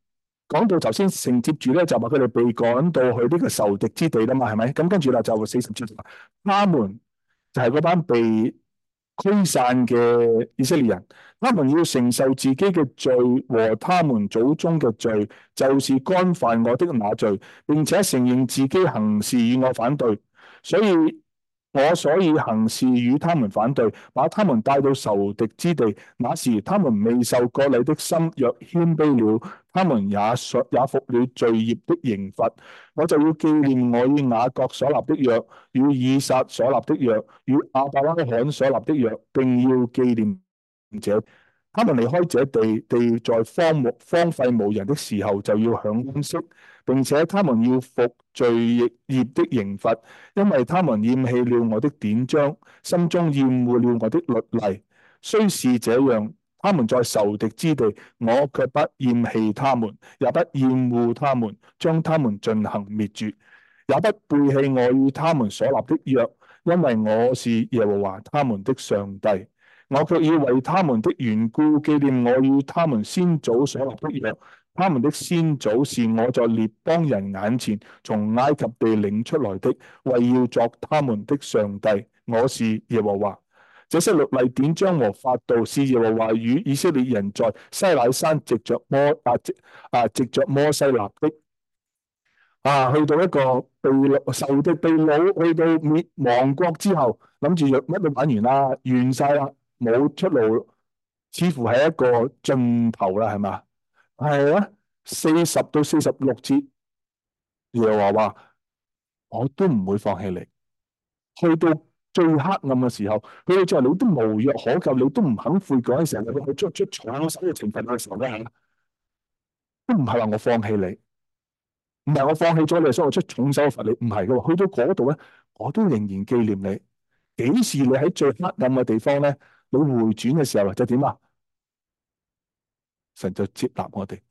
講到頭先承接住咧，就話佢哋被趕到去呢個仇敵之地啦嘛，係咪？咁跟住啦就四十節，他們就係嗰班被驅散嘅以色列人，他們要承受自己嘅罪和他們祖宗嘅罪，就是干犯我的那罪，並且承認自己行事與我反對，所以我所以行事與他們反對，把他們帶到仇敵之地。那時他們未受割禮的心若謙卑了，他們也所也服了罪孽的刑罰。我就要紀念我與雅各所立的約，與以撒所立的約，與亞伯拉罕所立的約，並要紀念這。他們離開這地，地在荒漠荒廢無人的時候，就要享安息，並且他們要服罪孽的刑罰，因為他們厭棄了我的典章，心中厭惡了我的律例。雖是這樣，他們在仇敵之地，我卻不厭棄他們，也不厭惡他們，將他們進行滅絕，也不背棄我與他們所立的約，因為我是耶和華他們的上帝。我卻要為他們的緣故紀念我與他們先祖所立的約。他們的先祖是我在列邦人眼前從埃及地領出來的，為要作他們的上帝。我是耶和華。這些律例典章和法度是耶和華與以色列人在西乃山藉着摩啊藉啊藉着摩西立的。啊，去到一個被仇敵被擄去到滅亡國之後，諗住乜都玩完啦，完晒啦，冇出路，似乎係一個盡頭啦，係嘛？係啊，四十到四十六節，耶和華話：我都唔會放棄你。去到最黑暗嘅時候，去到最後你都無藥可救，你都唔肯悔改嘅時候，你去出出重手嘅懲罰嘅時候咧，都唔係話我放棄你。唔係我放棄咗你，所以我出重手罰你，唔係嘅。去到嗰度咧，我都仍然紀念你。幾時你喺最黑暗嘅地方咧，你回轉嘅時候就點啊？神就接納我哋。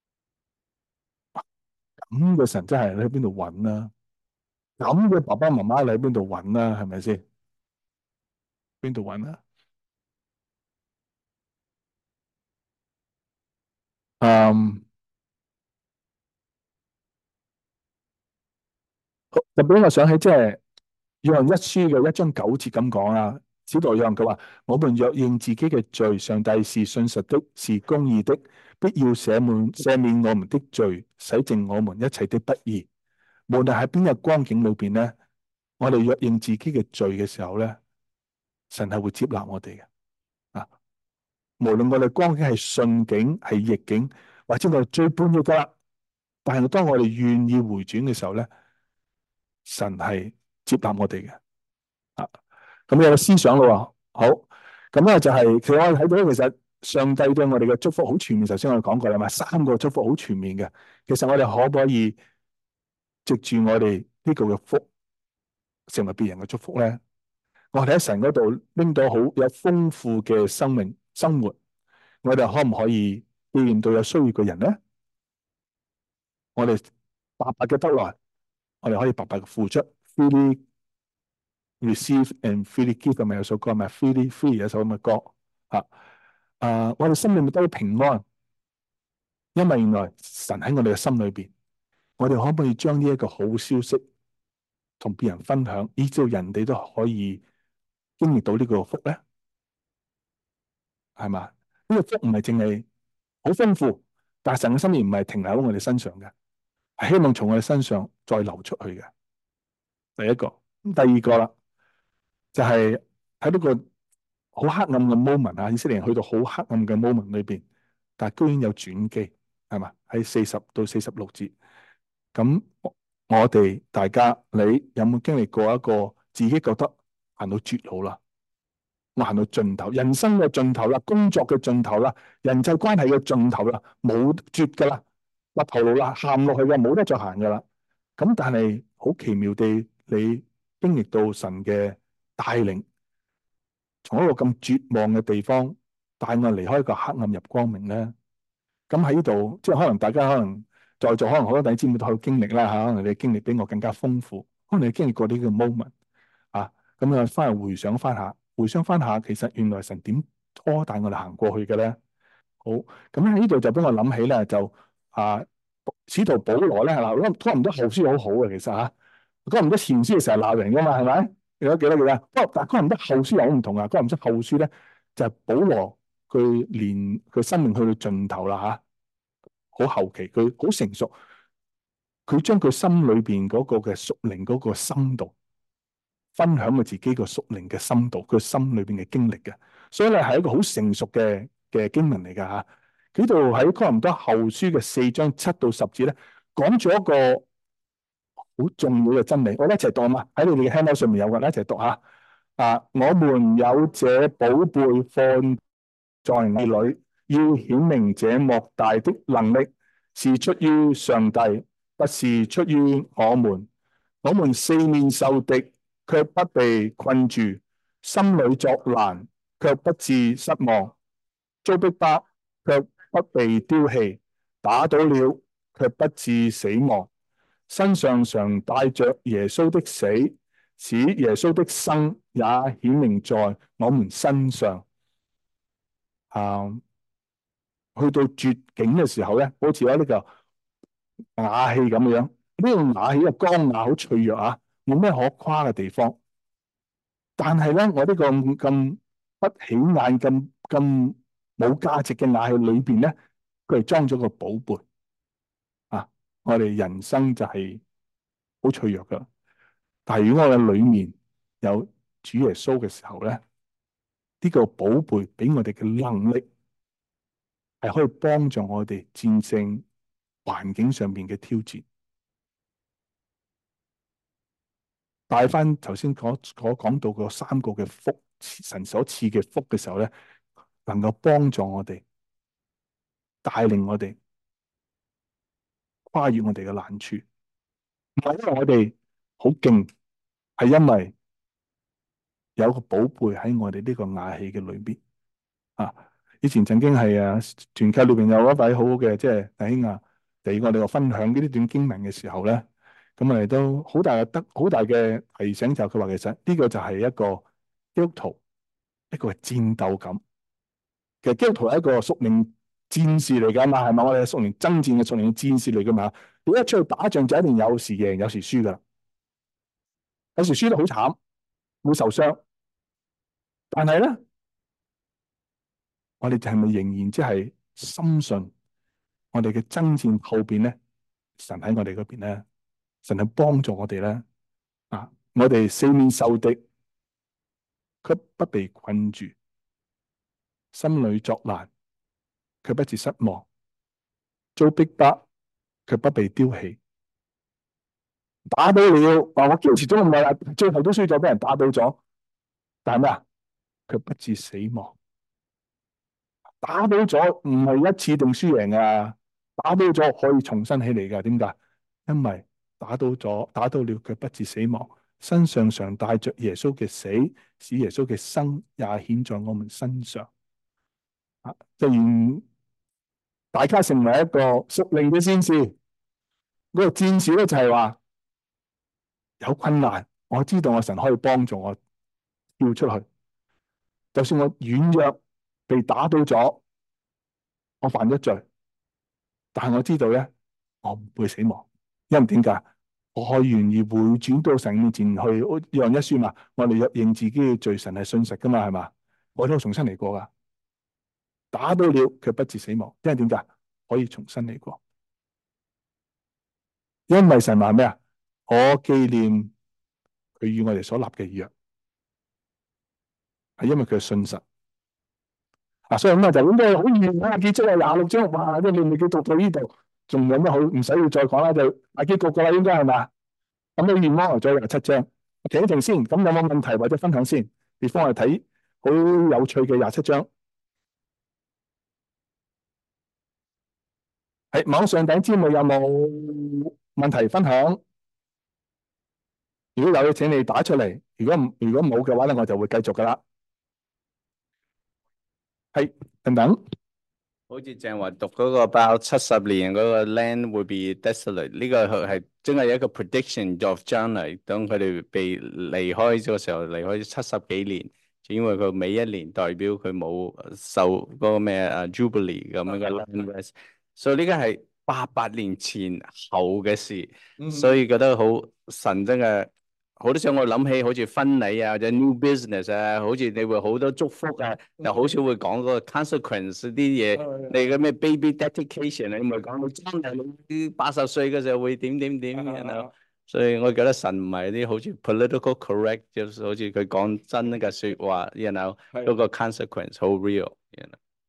咁嘅神真係你喺邊度揾啦？咁嘅爸爸媽媽你喺邊度揾啦？係咪先？邊度揾啊？嗯。特別我想起即係約翰一書嘅一章九節咁講啦，使徒約翰佢話：我們若認自己嘅罪，上帝是信實的，是公義的，必要赦免赦免我們的罪，洗淨我們一切的不義。無論喺邊個光景裏邊咧，我哋若認自己嘅罪嘅時候咧，神係會接納我哋嘅。啊，無論我哋光景係順境係逆境，或者我哋最叛逆噶啦，但係當我哋願意回轉嘅時候咧，神係接納我哋嘅。啊，咁有個思想咯。好，咁咧就係、是、其實我哋睇到，其實上帝對我哋嘅祝福好全面。頭先我哋講過啦嘛，三個祝福好全面嘅。其實我哋可唔可以藉住我哋呢個嘅福，成為別人嘅祝福咧？我哋喺神嗰度拎到好有豐富嘅生命生活，我哋可唔可以紀念到有需要嘅人咧？我哋白白嘅得來，我哋可以白白嘅付出。freely receive and freely give，係咪有首歌咪 freely free 有首咁嘅歌啊？啊，我哋心裏面都平安，因為原來神喺我哋嘅心裏邊。我哋可唔可以將呢一個好消息同別人分享，以至人哋都可以經歷到呢個福咧？係嘛？呢個福唔係淨係好豐富，但係神嘅心意唔係停留喺我哋身上嘅，係希望從我哋身上再流出去嘅。第一個，咁第二個啦，就係睇到個好黑暗嘅 moment 啊！以色列人去到好黑暗嘅 moment 裏邊，但係居然有轉機，係嘛？喺四十到四十六節。咁我哋大家，你有冇經歷過一個自己覺得行到絕路啦？我行到盡頭，人生嘅盡頭啦，工作嘅盡頭啦，人際關係嘅盡頭啦，冇絕噶啦，滑頭路啦，行落去嘅冇得再行噶啦。咁但係好奇妙地，你經歷到神嘅帶領，從一個咁絕望嘅地方帶我離開一個黑暗入光明咧。咁喺呢度，即係可能大家可能在座可能好多弟兄姊妹都有經歷啦嚇，可能你嘅經歷比我更加豐富，可能你經歷過呢個 moment 啊，咁啊翻嚟回想翻下。回想翻下，其實原來神點拖帶我哋行過去嘅咧？好，咁喺呢度就俾我諗起咧，就啊使徒保羅咧，嗱，哥林多後書好好嘅，其實嚇，哥林多前書成日鬧人噶嘛，係咪？記得記得記得。不過但係哥林多後書又好唔同啊，哥林多後書咧就係、是、保羅佢連佢生命去到盡頭啦嚇，好後期佢好成熟，佢將佢心裏邊嗰個嘅屬靈嗰個深度分享佢自己個屬靈嘅深度，佢心裏邊嘅經歷嘅，所以咧係一個好成熟嘅嘅經文嚟㗎嚇。佢度喺哥林多後書嘅四章七到十節咧，講咗一個好重要嘅真理，我哋一齊讀啊嘛，喺你哋嘅 handout 上面有嘅，一齊讀下。啊，我們有這寶貝放在你裏，要顯明這莫大的能力是出於上帝，不是出於我們。我們四面受敵，卻不被困住；心裏作難，卻不致失望；遭逼迫，卻不被丟棄；打倒了，卻不致死亡。身上常帶着耶穌的死，使耶穌的生也顯明在我們身上。啊，去到絕境嘅時候咧，好似有呢個瓦器咁樣，呢、這個瓦器嘅剛瓦好脆弱啊，冇咩可誇嘅地方。但係咧，我呢個咁不起眼、咁咁冇價值嘅瓦器裏邊咧，佢係裝咗個寶貝啊！我哋人生就係好脆弱噶，但係如果我哋裏面有主耶穌嘅時候咧，呢、這個寶貝俾我哋嘅能力係可以幫助我哋戰勝環境上面嘅挑戰。帶翻頭先所所講到個三個嘅福，神所賜嘅福嘅時候咧，能夠幫助我哋，帶領我哋跨越我哋嘅難處。唔係因為我哋好勁，係因為有個寶貝喺我哋呢個瓦器嘅裏邊啊！以前曾經係啊團契裏邊有一位好好嘅即係弟兄啊，嚟我哋個分享呢啲段經文嘅時候咧。咁我哋都好大嘅得，好大嘅提醒就係佢話其實呢個就係一個基督徒一個戰鬥感。其實基督徒係一個屬靈戰士嚟噶嘛，係咪？我哋係屬靈爭戰嘅屬靈戰士嚟噶嘛。你一出去打仗就一定有時贏，有時輸噶啦。有時輸得好慘，會受傷。但係咧，我哋係咪仍然即係深信我哋嘅爭戰後邊咧，神喺我哋嗰邊咧？神係幫助我哋咧，啊！我哋四面受敵，卻不被困住；心裏作難，卻不致失望；遭逼迫，卻不被丟棄；打倒了，話我堅持咗咁耐啦，最後都輸咗，俾人打倒咗，但係咩啊？卻不致死亡。打倒咗唔係一次定輸贏啊！打倒咗可以重新起嚟噶，點解？因為打到咗，打到了，卻不致死亡。身上常帶着耶穌嘅死，使耶穌嘅生也顯在我們身上。啊，既然大家成為一個屬靈嘅戰士，嗰、那個戰士咧就係話有困難，我知道我神可以幫助我跳出去。就算我軟弱被打倒咗，我犯咗罪，但係我知道咧，我唔會死亡。因為點解？我可以願意回轉到神面前去，約翰一書嘛，我哋若認自己嘅罪，神係信實噶嘛，係嘛？我都重新嚟過噶，打到了卻不致死亡。因為點解？可以重新嚟過。因為神話咩啊？我紀念佢與我哋所立嘅約，係因為佢係信實。啊，所以咁啊，就應該好遠啊！結束啊，廿六章，哇！即係你未叫讀到呢度。仲有咩好？唔使要再講啦，就大結局噶啦，應該係嘛？咁你願望再廿七章，停一停先。咁有冇問題或者分享先？別方我哋睇好有趣嘅廿七章。喺網上頂知冇有冇問題分享？如果有，請你打出嚟。如果唔如果冇嘅話咧，我就會繼續噶啦。係等等。 好似正話讀嗰個包七十年嗰個 land will be desolate，呢個係真係一個 prediction of 將來，等佢哋被離開咗嘅時候，離開七十幾年，因為佢每一年代表佢冇受嗰個咩啊 jubilee 咁樣嘅 land rest，所以呢個係八百年前後嘅事， 嗯所以覺得好神真係好多時候我諗起好似婚禮啊或者 new business 啊，好似你會好多祝福啊，又好少會講嗰個 consequence 啲嘢。你嘅咩 baby dedication 你唔係講到真係你八十歲嘅時候會點點點嘅咯。所以我覺得神唔係啲好似 political correct，就是好似佢講真嘅説話，you know 嗰個 consequence 好 real。you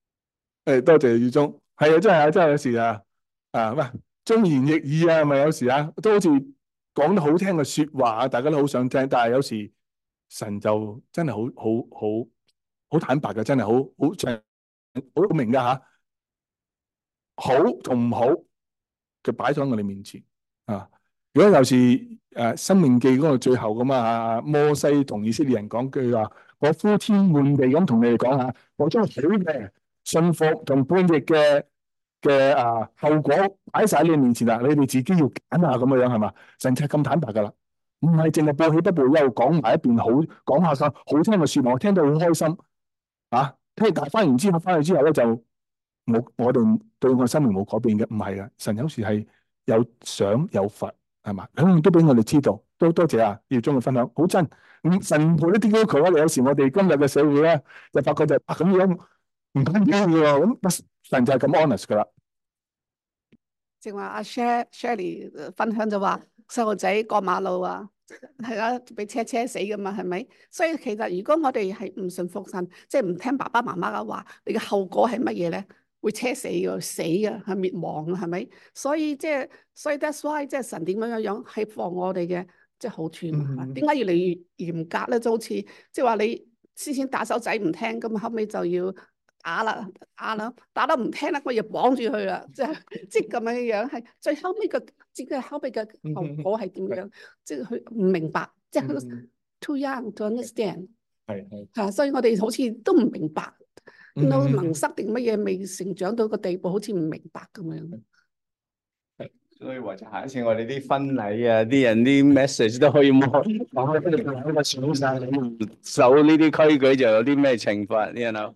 know 誒，多謝宇忠，係啊，真係啊，真係有時啊，啊咩，忠言逆耳啊，咪有時啊，都好似講得好聽嘅説話啊，大家都好想聽，但係有時神就真係好好好好坦白嘅，真係好好正好明㗎嚇，好同唔好佢擺咗喺我哋面前啊。如果有時誒《申命記》嗰個最後咁啊，摩西同以色列人講句話，我呼天喚地咁同你哋講下，我將好嘅信服同叛逆嘅嘅啊後果擺晒喺你面前啦，你哋自己要揀啊咁嘅樣係嘛？神就係咁坦白噶啦，唔係淨係報喜不報憂，講埋一邊好講下個好聽嘅説話，我聽到好開心啊！聽但係翻完之後，翻去之後咧就冇我哋對我生命冇改變嘅，唔係啊！神有時係有賞有罰。係嘛？兩樣都俾我哋知道，多多謝啊！耀忠嘅分享，好真。咁神陪一啲要求咧，有時我哋今日嘅社會咧，就發覺就啊咁樣唔單止嘅喎，咁神就係咁 honest 噶啦。 正話阿 Shirley 分享就話細路仔過馬路啊，係啊，俾車車死噶嘛，係咪？所以其實如果我哋係唔信服神，即係唔聽爸爸媽媽嘅話，你嘅後果係乜嘢咧？會車死嘅，死嘅係滅亡嘅，係咪？所以即係，所以 that's why 即係神點樣樣樣係放我哋嘅即係好處嘛？點解越嚟越嚴格咧？就好似即係話你先先打手仔唔聽，咁後尾就要打啦，打啦，打得唔聽啦，我要綁住佢啦，即係即係咁樣樣，係最後尾嘅自己後尾嘅後果係點樣？即係佢唔明白，即係 too young to understand。 係係嚇，所以我哋好似都唔明白。見到盲塞定乜嘢未成長到個地步，好似唔明白咁樣。 所以或者下一次我哋啲婚禮啊，啲人啲 message 都可以望講開兩個選晒，你唔守呢啲規矩就有啲咩懲罰，you know？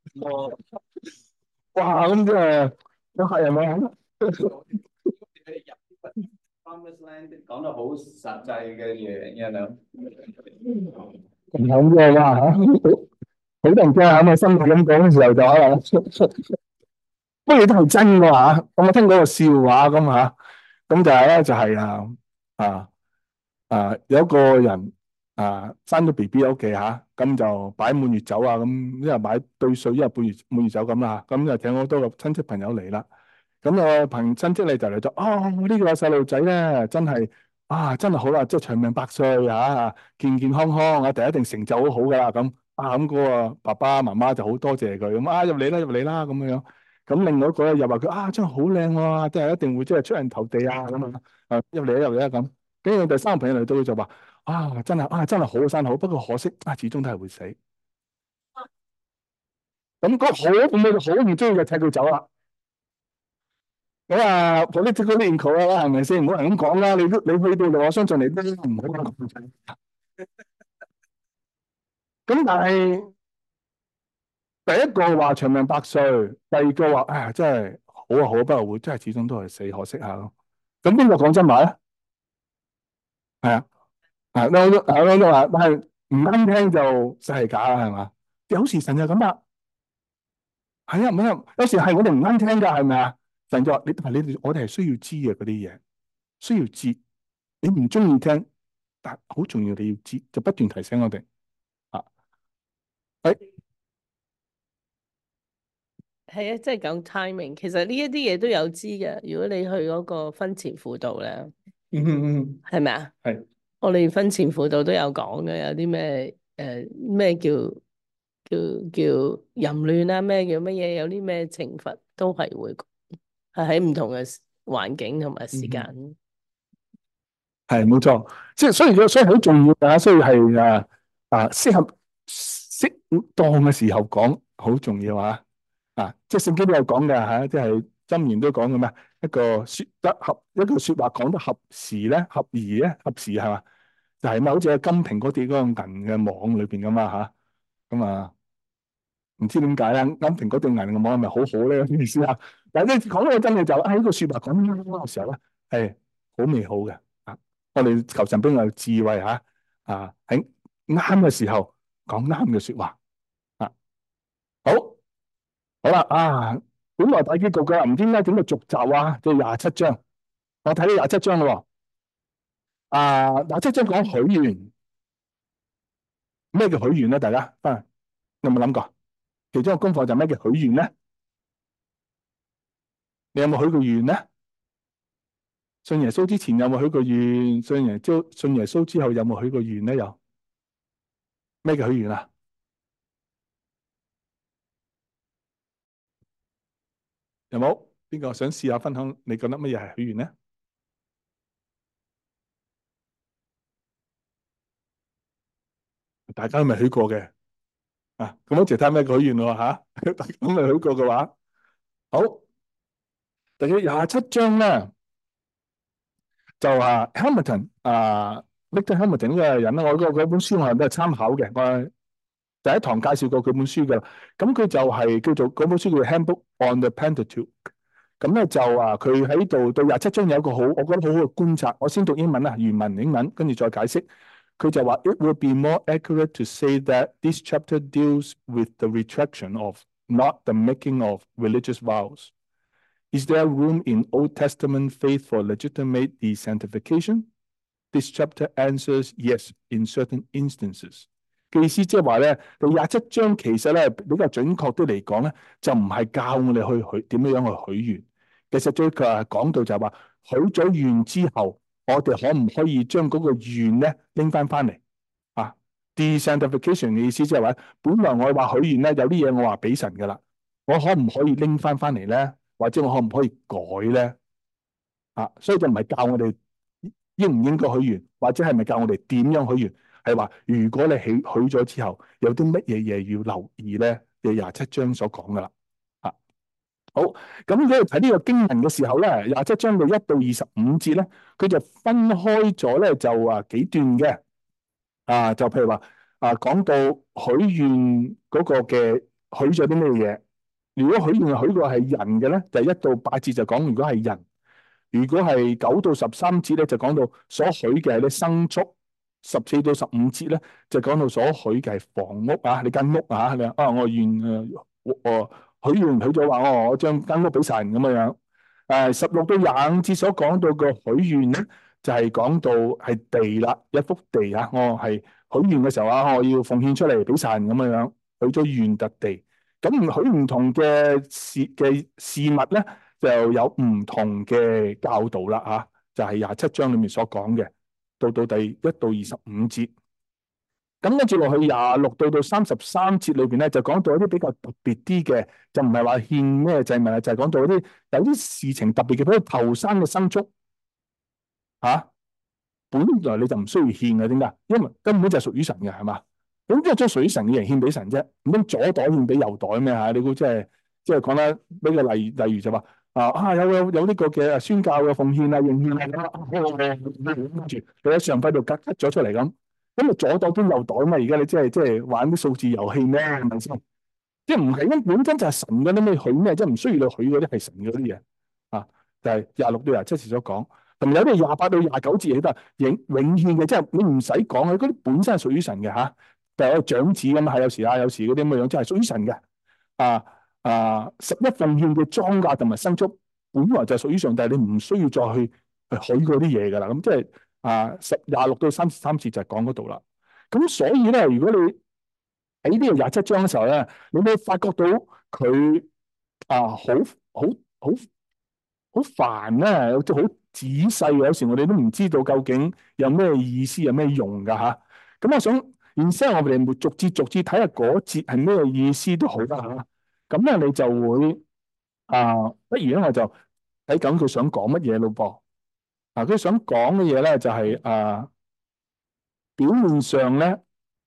哇！咁即係有客人咪係咯。 講得好實際嘅嘢，you know？ 咁樣嘅哇嚇，好多人驚嚇，我心裏咁講嘅時候就可能乜嘢都係真嘅嚇。咁我聽過個笑話咁嚇，咁就係咧就係啊啊啊有一個人啊生咗 B B 喺屋企嚇，咁就擺滿月酒啊，咁一日擺對水，一日半月滿月酒咁啦，咁就請好多個親戚朋友嚟啦。咁啊朋親戚嚟就嚟咗，哦呢個細路仔咧真係啊真係好啦，即係長命百歲嚇，健健康康啊，第一定成就好好噶啦咁。啊咁嗰個爸爸媽媽就好多謝佢咁啊，入嚟啦入嚟啦咁樣樣。咁另外一個咧又話佢啊真係好靚喎，即係一定會即係出人頭地啊咁啊，啊入嚟啦入嚟啦咁。跟住第三個朋友嚟到佢就話啊真係啊真係好生得好，不過可惜啊始終都係會死。咁嗰個好咁佢就好唔中意就踢佢走啦。咁啊，political incorrect啦，係咪先？冇人咁講啦。你都你去到度，我相信你都唔好咁講。咁但係第一個話長命百歲，第二個話唉真係好啊好啊，不過會真係始終都係死，可惜下咯。咁邊個講真話咧？係啊，啊我都啊我都話，但係唔啱聽就實係假啦，係嘛？有時神就咁啦，係啊，唔係有時係我哋唔啱聽㗎，係咪啊？神就話你係你哋，我哋係需要知嘅嗰啲嘢，需要知。你唔中意聽，但好重要，你要知，就不斷提醒我哋啊。誒， 係啊，即係講 timing。其實呢一啲嘢都有知嘅。如果你去嗰個婚前輔導咧， 嗯嗯嗯， 係咪啊？ 係。 我哋婚前輔導都有講嘅，有啲咩誒咩叫叫叫淫亂啊，咩叫乜嘢，有啲咩懲罰都係會講，係喺唔同嘅環境同埋時間。 係冇錯，即係所以所以好重要㗎，所以係誒啊適合適當嘅時候講好重要啊！啊，即係聖經都有講㗎嚇，即係箴言都講嘅咩？一個説得合一個説話講得合時咧，合宜咧，合時係嘛？就係咪好似喺金蘋果跌嗰個銀嘅網裏邊咁啊嚇？咁啊唔知點解咧？金蘋果對銀嘅網係咪好好咧？意思啊？ 但係你講到真嘅就喺呢個説話講啱嘅時候咧，係好美好嘅啊！我哋求神俾我有智慧嚇啊，喺啱嘅時候講啱嘅説話啊！好，好啦啊！本來大結局嘅，唔知點解整個續集啊？即係廿七章，我睇到廿七章咯喎。啊，廿七章講許願，咩叫許願咧？大家翻嚟有冇諗過？其中一個功課就係咩叫許願咧？你有冇許過願咧？信耶穌之前有冇許過願？信耶穌信耶穌之後有冇許過願咧？有咩叫許願啊？有冇邊個想試下分享？你覺得乜嘢係許願咧？大家都未許過嘅啊，咁我直睇下咩叫許願喎嚇。大家都未許過嘅話，好，第廿七章咧就話 Hamilton 啊 Victor Hamilton 呢個人咧，我嗰嗰本書我係都係參考嘅，我第一堂介紹過佢本書嘅。咁佢就係叫做嗰本書叫做 Handbook on the Pentateuch。咁咧就話佢喺度對廿七章有一個好，我覺得好好嘅觀察。我先讀英文啦，原文英文，跟住再解釋。佢就話 It would be more accurate to say that this chapter deals with the retraction of, not the making of religious vows. Is there room in Old Testament faith for legitimate desanctification? This chapter answers yes in certain instances. 嘅意思即係話咧，第廿七章其實咧比較準確啲嚟講咧，就唔係教我哋去許點樣樣去許願。其實最佢係講到就係話，許咗願之後，我哋可唔可以將嗰個願咧拎翻翻嚟啊 ？Desanctification 嘅意思即係話，本來我話許願咧，有啲嘢我話俾神噶啦，我可唔可以拎翻翻嚟咧？或者我可唔可以改咧？啊，所以就唔係教我哋應唔應該許願，或者係咪教我哋點樣許願？係話如果你許許咗之後，有啲乜嘢嘢要留意咧？嘅廿七章所講噶啦。啊，好，咁如果睇呢個經文嘅時候咧，廿七章到一到二十五節咧，佢就分開咗咧，就啊幾段嘅。啊，就譬如話啊，講到許願嗰個嘅許咗啲咩嘢？如果許願許過係人嘅咧，就一到八節就講如果係人；如果係九到十三節咧，就講到所許嘅係啲牲畜；十四到十五節咧，就講到所許嘅係房屋啊，你間屋啊，你啊我願誒我許願許咗話哦，我將間屋俾神咁樣樣。誒十六到廿五節所講到個許願咧，就係講到係地啦，一幅地啊，我係許願嘅時候啊，我要奉獻出嚟俾神咁樣樣，許咗願特地。咁唔許唔同嘅事嘅事物咧，就有唔同嘅教導啦嚇，就係廿七章裏面所講嘅，到到第一到二十五節。咁跟住落去廿六到到三十三節裏邊咧，就講到一啲比較特別啲嘅，就唔係話獻咩祭物啊，就係講到一啲有啲事情特別嘅，譬如頭生嘅牲畜嚇，本來你就唔需要獻嘅，點解？因為根本就係屬於神嘅，係嘛？咁即係將屬於神嘅人獻俾神啫，唔通左袋獻俾右袋咩嚇？你估即係即係講得俾個例，例如就話啊啊有有有呢個嘅宣教嘅奉獻啊、認獻啊，跟住你喺上輝度吉吉咗出嚟咁，咁啊左袋邊右袋嘛？而家你即係即係玩啲數字遊戲咩？係咪先？即係唔係咁本身就係神嗰啲咩許咩？即係唔需要你許嗰啲係神嗰啲嘢啊，就係廿六到廿七節所講。同埋有啲廿八到廿九節亦都係永永獻嘅，即係你唔使講嘅，嗰啲本身係屬於神嘅嚇。譬如有長子咁啊，有時啊，有時嗰啲咁嘅樣，真係屬於神嘅。啊啊，十一奉獻嘅莊稼同埋牲畜，本來就係屬於上帝，你唔需要再去去許嗰啲嘢㗎啦。咁即係啊，十廿六到三十三節就係講嗰度啦。咁所以咧，如果你喺呢個廿七章嘅時候咧，你會發覺到佢啊，好好好好煩咧，即係好仔細。有時我哋都唔知道究竟有咩意思，有咩用㗎嚇。咁我想。然之後，我哋會逐節逐節睇下嗰節係咩意思都好啦嚇。咁咧，你就會啊，不如咧我就睇緊佢想講乜嘢咯噃。啊，佢想講嘅嘢咧就係啊，表面上咧，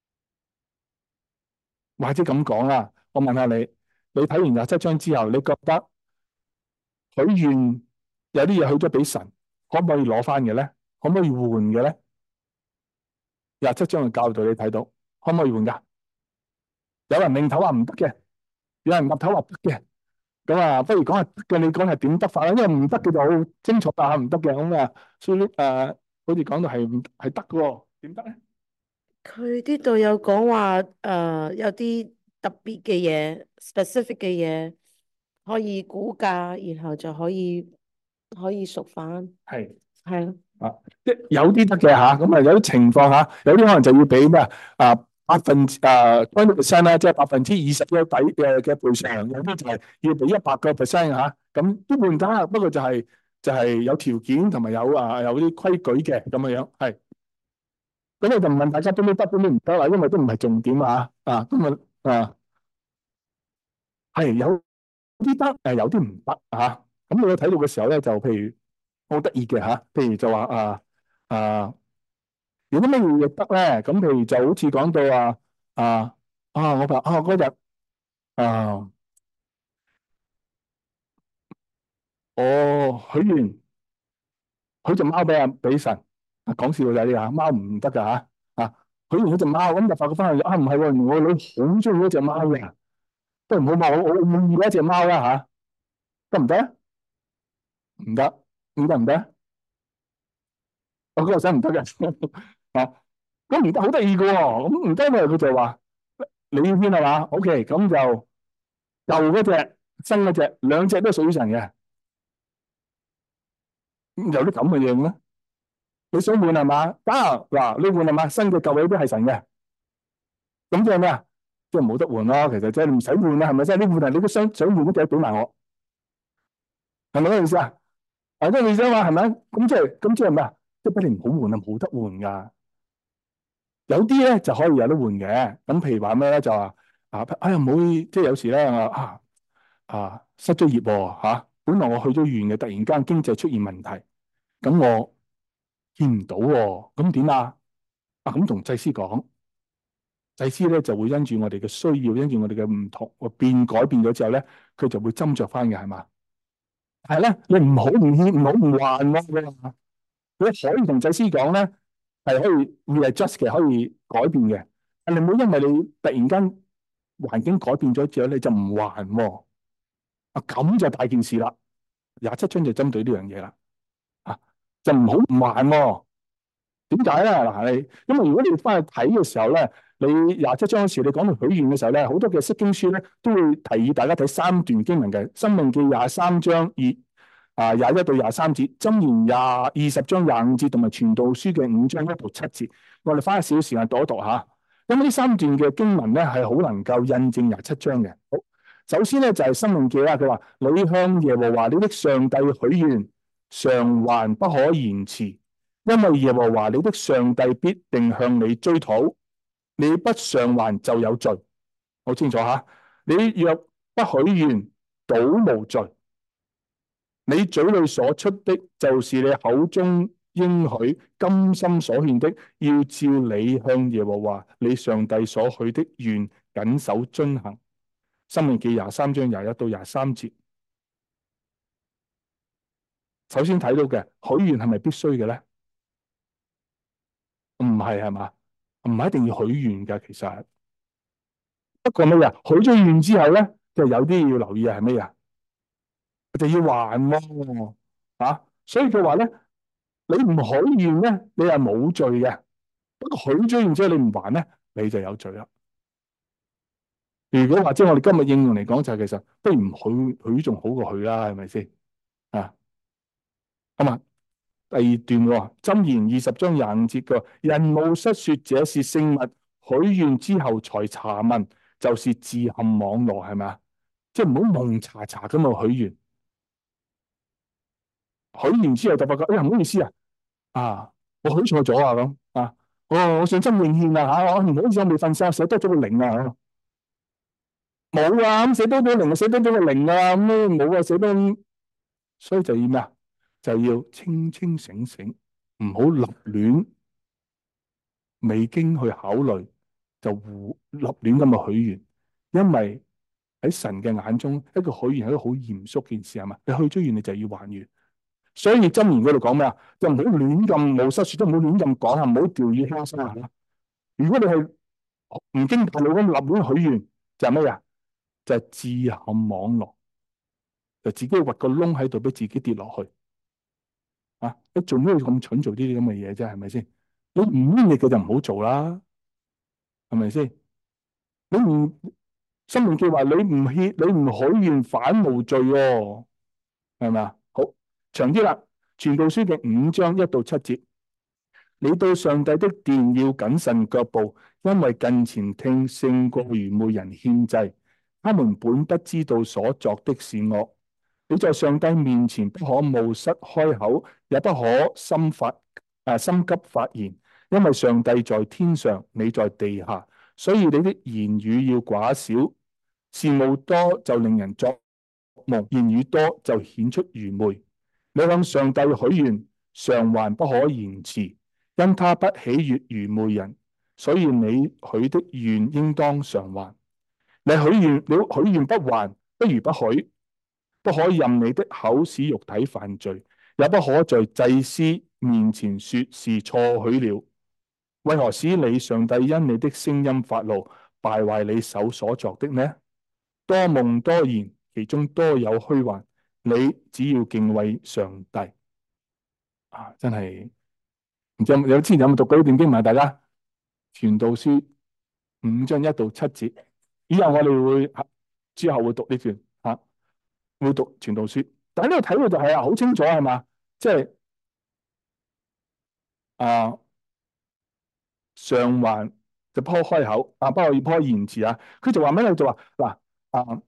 或者咁講啦。我問下你，你睇完廿七章之後，你覺得許願有啲嘢許咗俾神，可唔可以攞翻嘅咧？可唔可以換嘅咧？廿七章嘅教導你睇到，可唔可以換噶？有人擰頭話唔得嘅，有人岌頭話得嘅。 咁啊，不如講下得嘅，你講係點得法啦？因為唔得嘅就好清楚啦，唔得嘅咁啊，所以誒，好似講到係唔係得嘅喎，點得咧？ 佢呢度有講話誒，有啲特別嘅嘢，specific 嘅嘢可以估價，然後就可以可以贖翻， 係係咯。 啊，即係有啲得嘅嚇，咁啊有啲情況嚇，有啲可能就要俾咩啊啊百分之啊 twenty percent 啦，即係百分之二十嘅底嘅嘅賠償，有啲就係要俾一百個 percent 嚇，咁都換得，不過就係就係有條件同埋有啊有啲規矩嘅咁嘅樣，係。咁我就唔問大家邊啲得邊啲唔得啦，因為都唔係重點啊啊，咁啊啊係有啲得誒，有啲唔得嚇。咁你睇到嘅時候咧，就譬如好得意嘅嚇，譬如就話啊啊。有啲咩嘢得咧？咁譬如就好似講到啊啊啊，我話啊嗰日啊，我許願許隻貓俾阿俾神，啊講笑就係呢嚇，貓唔得噶嚇啊，許願嗰隻貓，咁就發覺翻去啊唔係喎，原來我女好中意嗰隻貓嘅，不如唔好嘛，我我我滿意嗰隻貓啦嚇，得唔得啊？唔得，唔得唔得，我嗰個想唔得嘅啊，咁唔得好得意嘅喎，咁唔得咧佢就話你要邊係嘛？OK，咁就。舊嗰隻、新嗰隻，兩隻都屬於神嘅，咁有啲咁嘅嘢咩？你想換係嘛？得嗱，你換係嘛？新嘅舊嘅都係神嘅，咁即係咩啊？即係冇得換咯。其實即係你唔使換啦，係咪先？你換係你都想想換嗰隻俾埋我，係咪嗰意思啊？啊，即係你想話係咪？咁即係咁即係咩啊？即係俾你唔好換啊，冇得換噶。有啲咧就可以有得換嘅。咁譬如話咩咧？就話啊，哎呀唔好，即係有時咧啊啊失咗業喎嚇。本來我去咗院嘅，突然間經濟出現問題，咁我見唔到喎，咁點啊？啊咁同祭司講，祭司咧就會因住我哋嘅需要，因住我哋嘅唔同變改變咗之後咧，佢就會斟酌翻嘅，係嘛？係咧，你唔好唔欠，唔好唔還喎。佢可以同祭司講咧，係可以 readjust 嘅，可以改變嘅。但你唔好因為你突然間環境改變咗之後，你就唔還喎。啊咁就大件事啦。廿七章就針對呢樣嘢啦。啊，就唔好唔還喎。點解咧？嗱，你因為如果你翻去睇嘅時候咧，你廿七章嗰時你講到許願嘅時候咧，好多嘅釋經書咧都會提議大家睇三段經文嘅，《申命記》廿三章二啊廿一到廿三節，《箴言》廿二十章廿五節，同埋《傳道書》嘅五章一到七節。我哋花少少時間讀一讀下。咁呢三段嘅經文咧係好能夠印證廿七章嘅。好，首先咧就係、是《申命記》啦，佢話你向耶和華你的上帝許願，償還不可延遲。因為耶和華你的上帝必定向你追討，你不償還就有罪。好清楚吓，你若不許願，倒無罪。你嘴裏所出的，就是你口中應許、甘心所獻的，要照你向耶和華你上帝所許的願，謹守遵行。申命記廿三章廿一到廿三節。首先睇到嘅許願係咪必須嘅咧？唔係係嘛？唔係一定要許願噶，其實。不過咩啊？許咗願之後咧，就有啲要留意係咩啊？就要還喎，啊！所以佢話咧，你唔許願咧，你係冇罪嘅。不過許咗願之後你唔還咧，你就有罪啦。如果話即係我哋今日應用嚟講，就係其實不如唔許許仲好過許啦，係咪先？啊，咁啊。第二段喎，箴言二十章廿五節嘅，人冒失說這是聖物，許願之後才查問，就是自陷網羅，係咪啊？即係唔好蒙查查咁啊許願，許完之後就發覺，哎呀唔好意思啊，啊我許錯咗啊咁啊，我我信心應獻啊吓，我唔好意思我未瞓醒，寫多咗個零啊，冇啊，咁寫多咗個零，寫多咗個零啊，咁冇啊，寫多，所以就要咩啊？就要清清醒醒，唔好立亂，未經去考慮就胡立亂咁去許願，因為喺神嘅眼中，一個許願係一個好嚴肅件事，係嘛？你許咗願，你就要還願。所以箴言嗰度講咩啊？就唔好亂咁冇失說，都唔好亂咁講啊，唔好掉以輕心啊！如果你係唔經大腦咁立亂許願，就係咩啊？就係自陷網羅。 就自己掘個窿喺度，俾自己跌落去。啊！你做咩咁蠢做呢啲咁嘅嘢啫？係咪先？你唔應嘅就唔好做啦，係咪先？你唔申命記話你唔獻，你唔許願反無罪喎，係咪啊？好，長啲啦，傳道書嘅五章一到七節，你到上帝的殿要謹慎腳步，因為近前聽勝過愚昧人獻祭，他們本不知道所作的是惡。你在上帝面前不可冒失開口，也不可心發啊心急發言，因為上帝在天上，你在地下，所以你的言語要寡少。事務多就令人作夢，言語多就顯出愚昧。你向上帝許願，償還不可延遲，因他不喜悅愚昧人，所以你許的願應當償還。你許願，你許願不還，不如不許。不可任你的口使肉體犯罪，也不可在祭司面前說是錯許了。為何使你上帝因你的聲音發怒，敗壞你手所作的呢？多夢多言，其中多有虛幻。你只要敬畏上帝。啊，真係唔知有有之前有冇讀過呢段經文？大家傳道書五章一到七節，以後我哋會之後會讀呢段吓。啊會讀傳道書，但係呢度睇到就係啊，好清楚係嘛，即係啊，償還就不可開口啊，不可不可言辭啊。佢就話咩咧？就話嗱啊，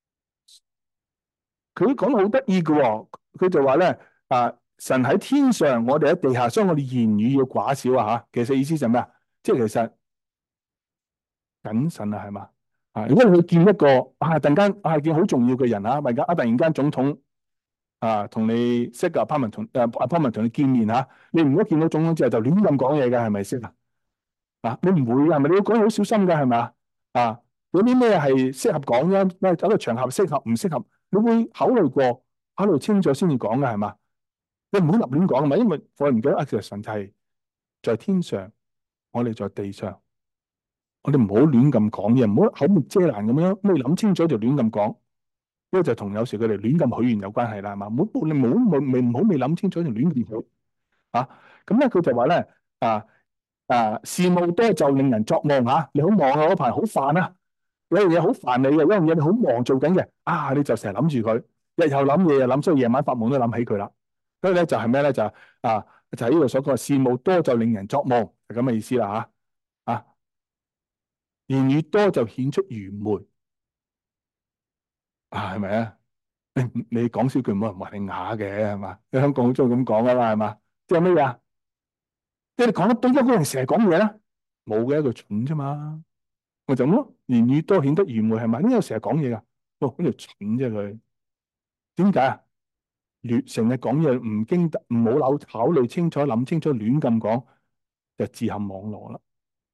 佢講得好得意嘅喎。佢就話咧啊，神喺天上，我哋喺地下，所以我哋言語要寡少啊嚇。其實意思就係咩啊？即係其實謹慎啊，係嘛啊？如果你去見一個啊，突然間啊見好重要嘅人啊，或者啊突然間總統。啊，同你識個 appointment 同誒 appointment 同你見面嚇，你唔好見到總統之後就亂咁講嘢嘅，係咪先啊？啊，你唔會係咪？你要講好小心嘅係咪啊？啊，有啲咩係適合講嘅？咩有個場合適合唔適合？你會考慮過、考慮清楚先至講嘅係嘛？你唔好立亂講啊嘛，因為我唔記得啊，其實神就係在天上，我哋在地上，我哋唔好亂咁講嘢，唔好口沒遮攔咁樣，你諗清楚就亂咁講。呢個就同有時佢哋亂咁許願有關係啦，係嘛？冇你冇冇未唔好未諗清楚就亂咁許啊！咁咧佢就話咧啊啊事務多就令人作夢嚇，你好忙啊嗰排好煩啊，有樣嘢好煩你嘅，有樣嘢你好忙做緊嘅啊，你就成日諗住佢，日又諗嘢又諗，所以夜晚發夢都諗起佢啦。所以咧就係咩咧就啊就係呢度所講事務多就令人作夢，係咁嘅意思啦嚇啊，言語多就顯出愚昧。啊，係咪啊？你你講少句冇人話你啞嘅係嘛？你香港好中意咁講噶啦，係嘛？即係咩嘢啊？即係你講得多，一個人成日講嘢咧，冇嘅，一個蠢啫嘛。我就咁咯，言語多顯得愚昧係咪？點解成日講嘢噶？哦，嗰條蠢啫佢。點解啊？亂成日講嘢唔經得，唔好諗考慮清楚，諗清楚，亂咁講就自陷網羅啦。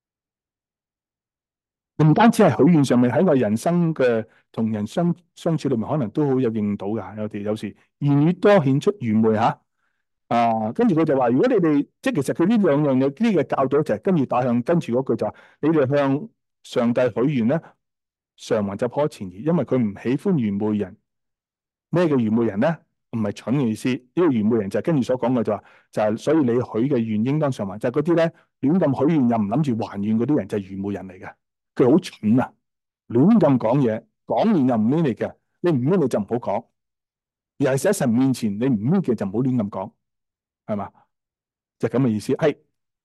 唔單止係許願上面，喺我人生嘅同人相相處裏面，可能都好有應到噶。有哋有時言語多顯出愚昧吓，啊，跟住佢就話：如果你哋即係其實佢呢兩樣嘢呢嘅教導就係跟住打向跟住嗰句就話：你哋向上帝許願咧，償還就不可遲疑，因為佢唔喜歡愚昧人。咩叫愚昧人咧？唔係蠢嘅意思，呢個愚昧人就係跟住所講嘅就話就係，所以你許嘅願應當償還，就係嗰啲咧亂咁許願又唔諗住還願嗰啲人就係愚昧人嚟嘅。佢好蠢啊！亂咁講嘢，講完又唔 mean 你嘅，你唔 mean 你就唔好講。尤其是喺神面前，你唔 mean 嘅就唔好亂咁講，係嘛？就咁嘅意思。係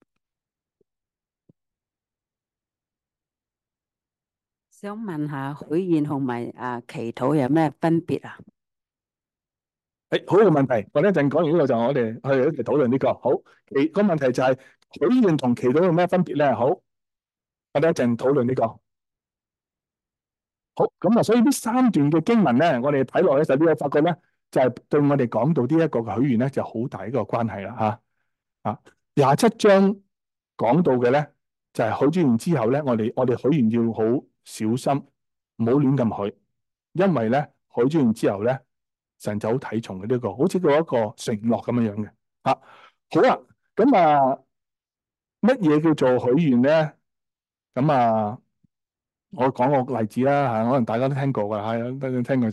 想問下許願同埋啊祈禱有咩分別啊？ 誒，好嘅問題。我哋一陣講完呢個就我哋去一齊討論呢個。好，其個問題就係許願同祈禱有咩分別咧？好，我哋一陣討論呢個。好，咁啊，所以呢三段嘅經文咧，我哋睇落咧就呢個發覺咧，就係對我哋講到呢一個嘅許願咧，就好大一個關係啦吓啊。廿七章講到嘅咧，就係許咗願之後咧，我哋我哋許願要好小心，唔好亂咁許，因為咧許咗願之後咧，神就好睇重嘅呢個，好似佢一個承諾咁樣樣嘅吓。好啦，咁啊，乜嘢叫做許願咧？咁啊。我講個例子啦嚇，可能大家都聽過㗎嚇，都聽過就係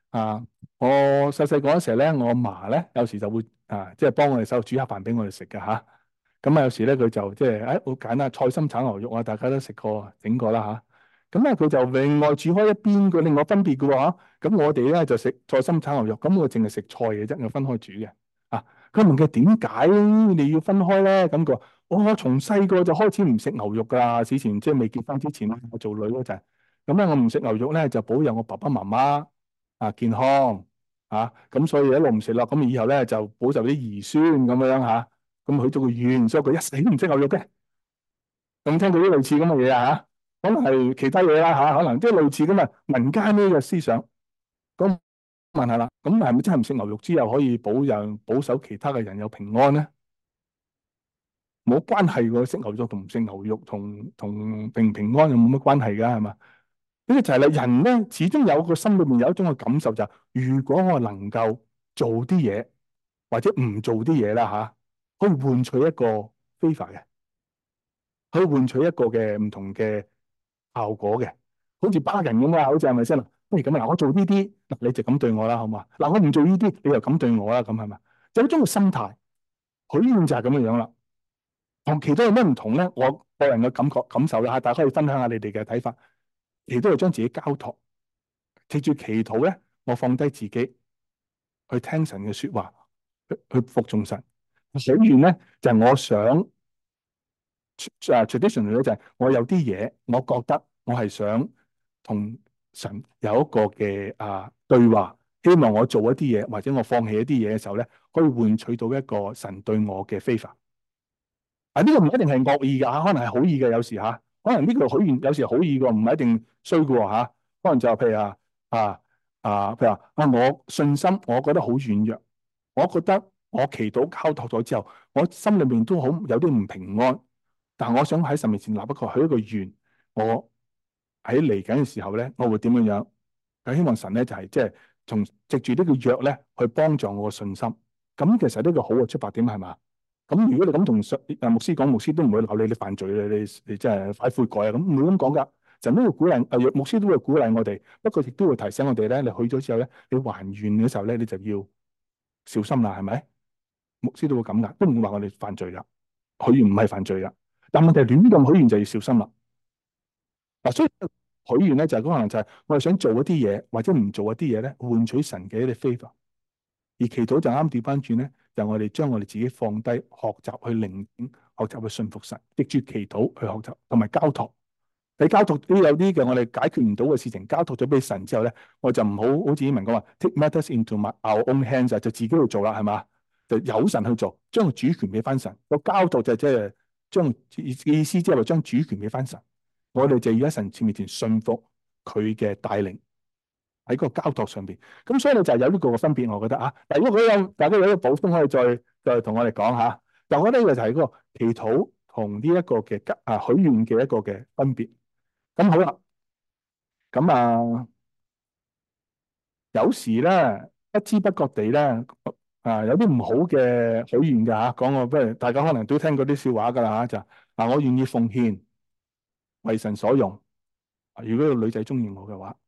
啊，我細細個嗰時咧，我阿嫲咧有時就會啊，即係幫我哋手煮下飯俾我哋食嘅嚇。咁啊，有時咧佢就即係誒好簡單，菜心炒牛肉啊，大家都食過整過啦嚇。咁咧佢就另外煮開一邊嘅，另外分別嘅喎嚇。咁我哋咧就食菜心炒牛肉，咁我淨係食菜嘅啫，我分開煮嘅。啊，佢問佢點解你要分開咧？咁佢話：我從細個就開始唔食牛肉㗎啦。之前即係未結婚之前，我做女嗰陣，咁咧我唔食牛肉咧，就保佑我爸爸媽媽啊健康啊。咁所以一路唔食啦。咁以後咧就保佑啲兒孫咁樣嚇。咁佢做個願，所以佢一死都唔食牛肉嘅。咁聽到啲類似咁嘅嘢啊嚇，可能係其他嘢啦嚇，可能即係類似咁啊民間呢個思想。咁問下啦，咁係咪真係唔食牛肉之後可以保佑保守其他嘅人有平安咧？冇關係喎，食牛肉同唔食牛肉同同平唔平安又冇乜關係㗎，係嘛？呢個就係啦，人咧始終有個心裏面有一種嘅感受就係，如果我能夠做啲嘢或者唔做啲嘢啦嚇，可以換取一個 favor 嘅，可以換取一個嘅唔同嘅效果嘅，好似巴人咁啊，好似係咪先？不如咁啊，嗱，我做呢啲，嗱你就咁對我啦，好嘛？嗱，我唔做呢啲，你又咁對我啦，咁係咪？就有一種嘅心態，許願就係咁樣樣啦。同祈禱有咩唔同咧？我個人嘅感覺感受啦嚇，大家可以分享下你哋嘅睇法。祈禱係將自己交託，藉住祈禱咧，我放低自己去聽神嘅説話，去去服從神。許願咧就係、是、我想誒 traditional 咧就係我有啲嘢，我覺得我係想同神有一個嘅啊對話，希望我做一啲嘢或者我放棄一啲嘢嘅時候咧，可以換取到一個神對我嘅 favor。啊，呢個唔一定係惡意㗎，可能係好意嘅，有時嚇。可能呢個許願有時好意嘅，唔係一定衰嘅喎嚇。可能就譬如啊啊啊，譬如話啊，我信心我覺得好軟弱，我覺得我祈禱交託咗之後，我心裏面都好有啲唔平安。但我想喺神面前立一個許一個願，我喺嚟緊嘅時候咧，我會點樣樣？咁希望神咧就係即係從藉住呢個約咧去幫助我嘅信心。咁其實呢個好嘅出發點係嘛？咁如果你咁同誒牧師講，牧師都唔會鬧你，你犯罪咧，你你真係快悔改啊！咁唔會咁講噶，神都會鼓勵誒，牧師都會鼓勵我哋，不過亦都會提醒我哋咧，你去咗之後咧，你還願嘅時候咧，你就要小心啦，係咪？牧師都會咁噶，都唔會話我哋犯罪噶，許願唔係犯罪噶，但問題係亂咁許願就要小心啦。嗱，所以許願咧就係可能就係我哋想做一啲嘢，或者唔做一啲嘢咧，換取神嘅一啲 favor。而祈禱就啱調翻轉咧，就我哋將我哋自己放低，學習去聆聽，學習去信服神，藉住祈禱去學習，同埋交託。你交託都有啲嘅，我哋解決唔到嘅事情，交託咗俾神之後咧，我就唔好好似英文講話 take matters into my our own hands，就自己去做啦，係嘛？就由神去做，將個主權俾翻神。個交託就即係將意思，即係話將主權俾翻神。我哋就要喺神面前信服佢嘅帶領。喺個交託上邊，咁所以咧就係有呢個嘅分別，我覺得啊。但如果佢有大家有一個補充，可以再再同我哋講下。但我覺得呢個就係嗰個祈禱同呢一個嘅啊許願嘅一個嘅分別。咁好啦，咁啊有時咧不知不覺地咧啊有啲唔好嘅許願㗎嚇。講我不如大家可能都聽過啲笑話㗎啦嚇，就嗱我願意奉獻為神所用。如果個女仔中意我嘅話。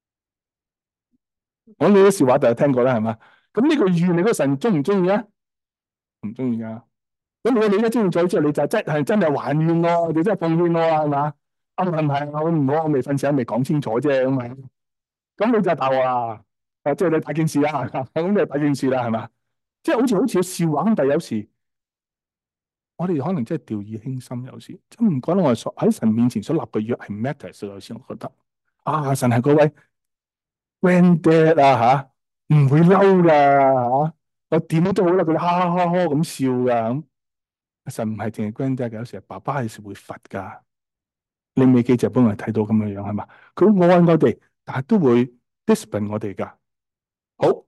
我呢啲笑話就係聽過啦，係嘛？咁呢個願你個神中唔中意啊？唔中意噶。咁如果你一中意咗之後，你就真係真係還願咯，你真係奉獻咯，係嘛？啊唔係，我唔好，我未瞓醒，未講清楚啫，咁啊。咁你就大鑊啦，啊即係你大件事啦，咁你大件事啦，係嘛？即係好似好似笑話咁，但係有時我哋可能真係掉以輕心，有時真唔覺得我所喺神面前所立嘅約係 matters，有時我覺得啊神係嗰位。Granddad 啊吓，唔會嬲噶吓，我點都好啦，佢哋哈哈哈哈咁笑噶咁。其實唔係淨係 Granddad 嘅，有時爸爸係時會罰噶。你未記就幫我哋睇到咁樣樣係嘛？佢愛我哋，但係都會 discipline 我哋噶。好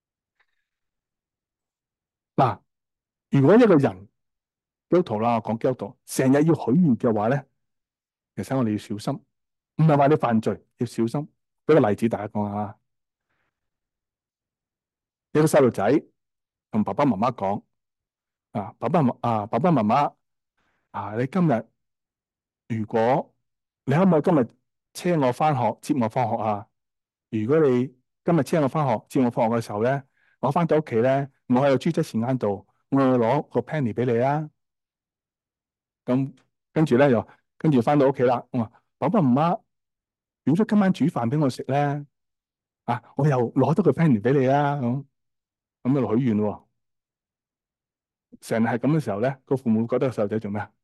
嗱，如果一個人基督徒啦，我講基督徒，成日要許願嘅話咧，其實我哋要小心，唔係話你犯罪，要小心。俾個例子大家講下。一個細路仔同爸爸媽媽講：啊，爸爸媽啊，爸爸媽媽啊，你今日如果你可唔可以今日車我翻學，接我放學啊？如果你今今日車我翻學，接我放學嘅時候咧，我翻到屋企咧，我喺個豬仔時間度，我攞個 penny 俾你啊。咁跟住咧又跟住翻到屋企啦，我話爸爸媽媽，如果今晚煮飯俾我食咧，啊，我又攞多個 penny 俾你啦。咁咁就許願喎。成日係咁嘅時候咧，個父母覺得個細路仔做咩啊？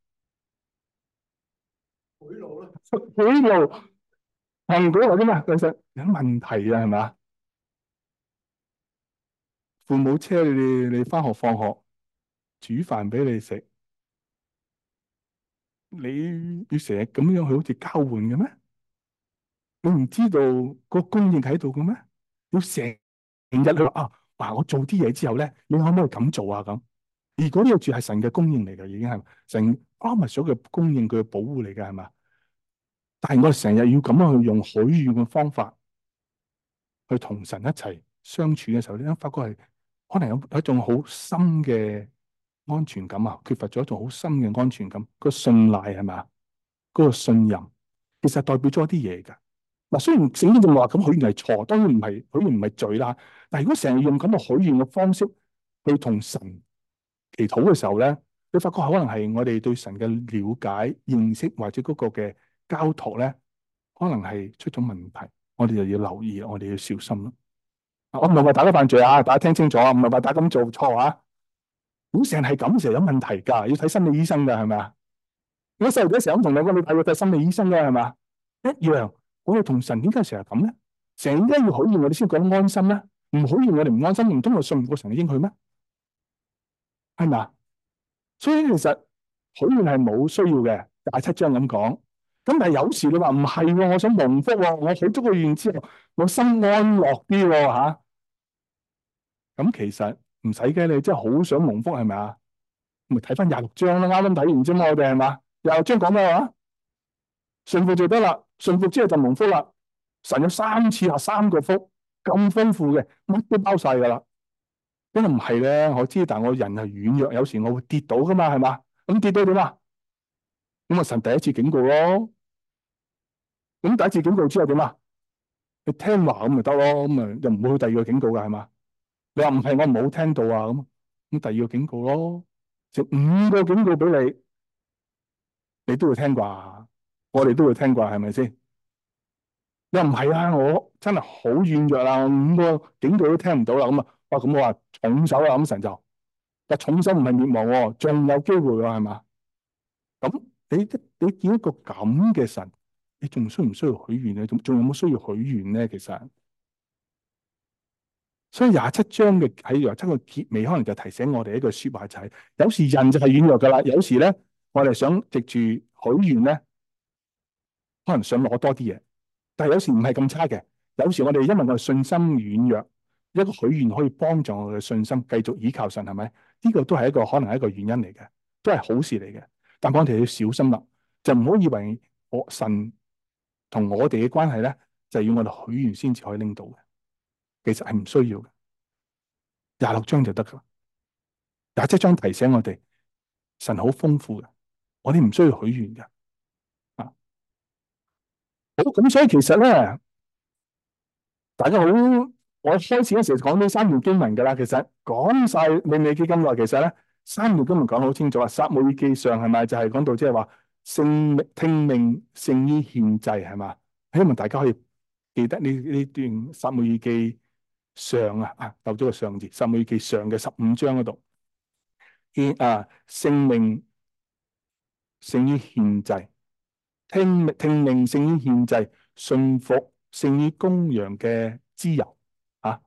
賄賂咯，賄賂行賄賂啫嘛，其實有問題啊，係咪啊？父母車你哋你翻學放學，煮飯俾你食，你要成日咁樣去好似交換嘅咩？你唔知道個供應喺度嘅咩？要成日去話啊，嗱，我做啲嘢之後咧，你可唔可以咁做啊？咁如果呢個住係神嘅供應嚟嘅，已經係神 promise 咗嘅供應，佢嘅保護嚟嘅，係嘛？但係我哋成日要咁樣去用許願嘅方法去同神一齊相處嘅時候咧，發覺係可能有有一種好深嘅安全感啊，缺乏咗一種好深嘅安全感。個信賴係嘛？嗰個信任其實代表咗一啲嘢㗎。嗱，雖然聖經就話咁許願係錯，當然唔係許願唔係罪啦。但係如果成日用咁嘅許願嘅方式去同神祈禱嘅時候咧，你發覺可能係我哋對神嘅了解、認識或者嗰個嘅交託咧，可能係出咗問題。我哋就要留意，我哋要小心咯。我唔係話大家犯罪啊，大家聽清楚啊，唔係話大家咁做錯啊。如果成日係咁，成日有問題㗎，要睇心理醫生㗎，係咪啊？如果細路仔成日咁同你講，你帶佢睇心理醫生㗎，係咪啊？一樣，我哋同神點解成日咁咧？成日要許願我哋先覺得安心咧，唔許願我哋唔安心，唔通我信唔過神嘅應許咩？係咪啊？所以其實許願係冇需要嘅，廿七章咁講。咁但係有時你話唔係喎，我想蒙福喎，我許咗個願之後，我心安樂啲喎嚇。咁其實唔使嘅，你真係好想蒙福係咪啊？咪睇翻廿六章啦，啱啱睇完啫嘛，我哋係嘛？廿六章講咩話？順服就得啦，順服之後就蒙福啦。神有三次下三個福，咁豐富嘅，乜都包晒噶啦。因為唔係咧，我知，但我人係軟弱，有時我會跌倒噶嘛，係嘛？咁跌到點啊？咁啊，神第一次警告咯。咁第一次警告之後點啊？你聽話咁咪得咯，咁啊又唔會去第二個警告噶，係嘛？你話唔係我冇聽到啊，咁咁第二個警告咯，就五個警告俾你，你都會聽啩？我哋都會聽啩，係咪先？你話唔係啊？我真係好軟弱啦，五個警告都聽唔到啦，咁啊，哇！咁我話重手啦，咁神就，但重手唔係滅亡喎，仲有機會喎，係嘛？咁你你見一個咁嘅神，你仲需唔需要許願咧？仲仲有冇需要許願咧？其實，所以廿七章嘅喺廿七個結尾，可能就提醒我哋一句說話，就係有時人就係軟弱噶啦，有時咧我哋想藉住許願咧，可能想攞多啲嘢，但係有時唔係咁差嘅。有時我哋因為我哋信心軟弱，一個許願可以幫助我哋嘅信心繼續倚靠神，係咪？呢個都係一個可能係一個原因嚟嘅，都係好事嚟嘅。但我哋要小心啦，就唔好以為我神同我哋嘅關係咧，就係要我哋許願先至可以拎到嘅。其實係唔需要嘅，廿六章就得噶啦。廿七章提醒我哋，神好豐富嘅，我哋唔需要許願嘅。啊，好，咁所以其實咧，大家好，我開始嗰時講呢三段經文噶啦，其實講晒你未記咁耐，其實咧三段經文講好清楚啊。撒母耳記上係咪就係講到即係話聖聽命勝於獻祭係嘛？希望大家可以記得呢呢段撒母耳記上啊，啊漏咗個上字，撒母耳記上嘅十五章嗰度，獻啊聖命勝於獻祭，聽聽命勝於獻祭，信服勝於公羊嘅脂油啊，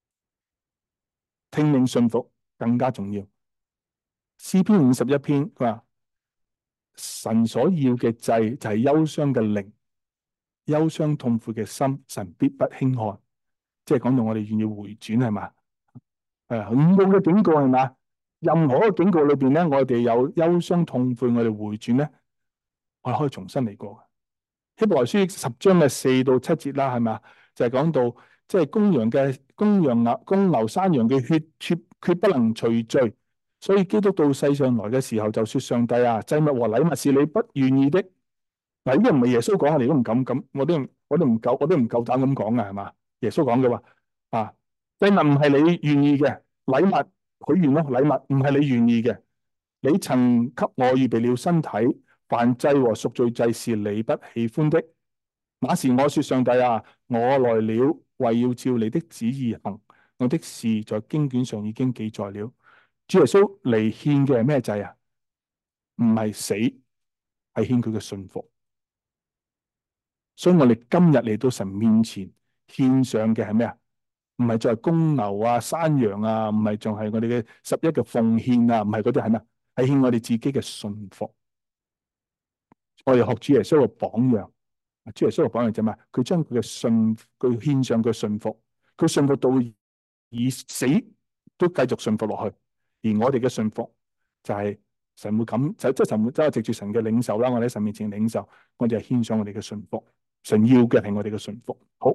聽命信服更加重要。詩篇五十一篇佢話神所要嘅祭就係憂傷嘅靈，憂傷痛苦嘅心，神必不輕看。即係講到我哋願意回轉係嘛？誒，五個嘅警告係嘛？任何一個警告裏邊咧，我哋有憂傷痛悔，我哋回轉咧，我哋可以重新嚟過嘅。希伯來書十章嘅四到七節啦，係咪？就係、是、講到即係公羊嘅公羊牛、公牛、山羊嘅血，血決不能除罪。所以基督到世上來嘅時候，就說上帝啊，祭物和禮物是你不願意的。嗱，呢個唔係耶穌講，我哋都唔敢咁，我都我都唔夠，我都唔夠膽咁講嘅係嘛？耶穌講嘅話， 啊，祭物唔係你願意嘅，禮物許願咯，禮物唔係你願意嘅。你曾給我預備了身體，燔祭和贖罪祭是你不喜歡的。那時我說：上帝啊，我來了，為要照你的旨意行。我的事在經卷上已經記載了。主耶穌嚟獻嘅係咩祭啊？唔係死，係獻佢嘅信服。所以我哋今日嚟到神面前獻上嘅係咩啊？唔係再係公牛啊、山羊啊，唔係仲係我哋嘅十一嘅奉獻啊，唔係嗰啲係咩？係獻我哋自己嘅信服。我哋學主耶穌嘅榜樣，主耶穌嘅榜樣就係咩？佢將佢嘅信，佢獻上佢嘅信服，佢信服到以死都繼續信服落去。而我哋嘅信服就係神會咁，就即係神會即係藉住神嘅領受啦。我哋喺神面前領受，我哋係獻上我哋嘅信服。神要嘅係我哋嘅信服。好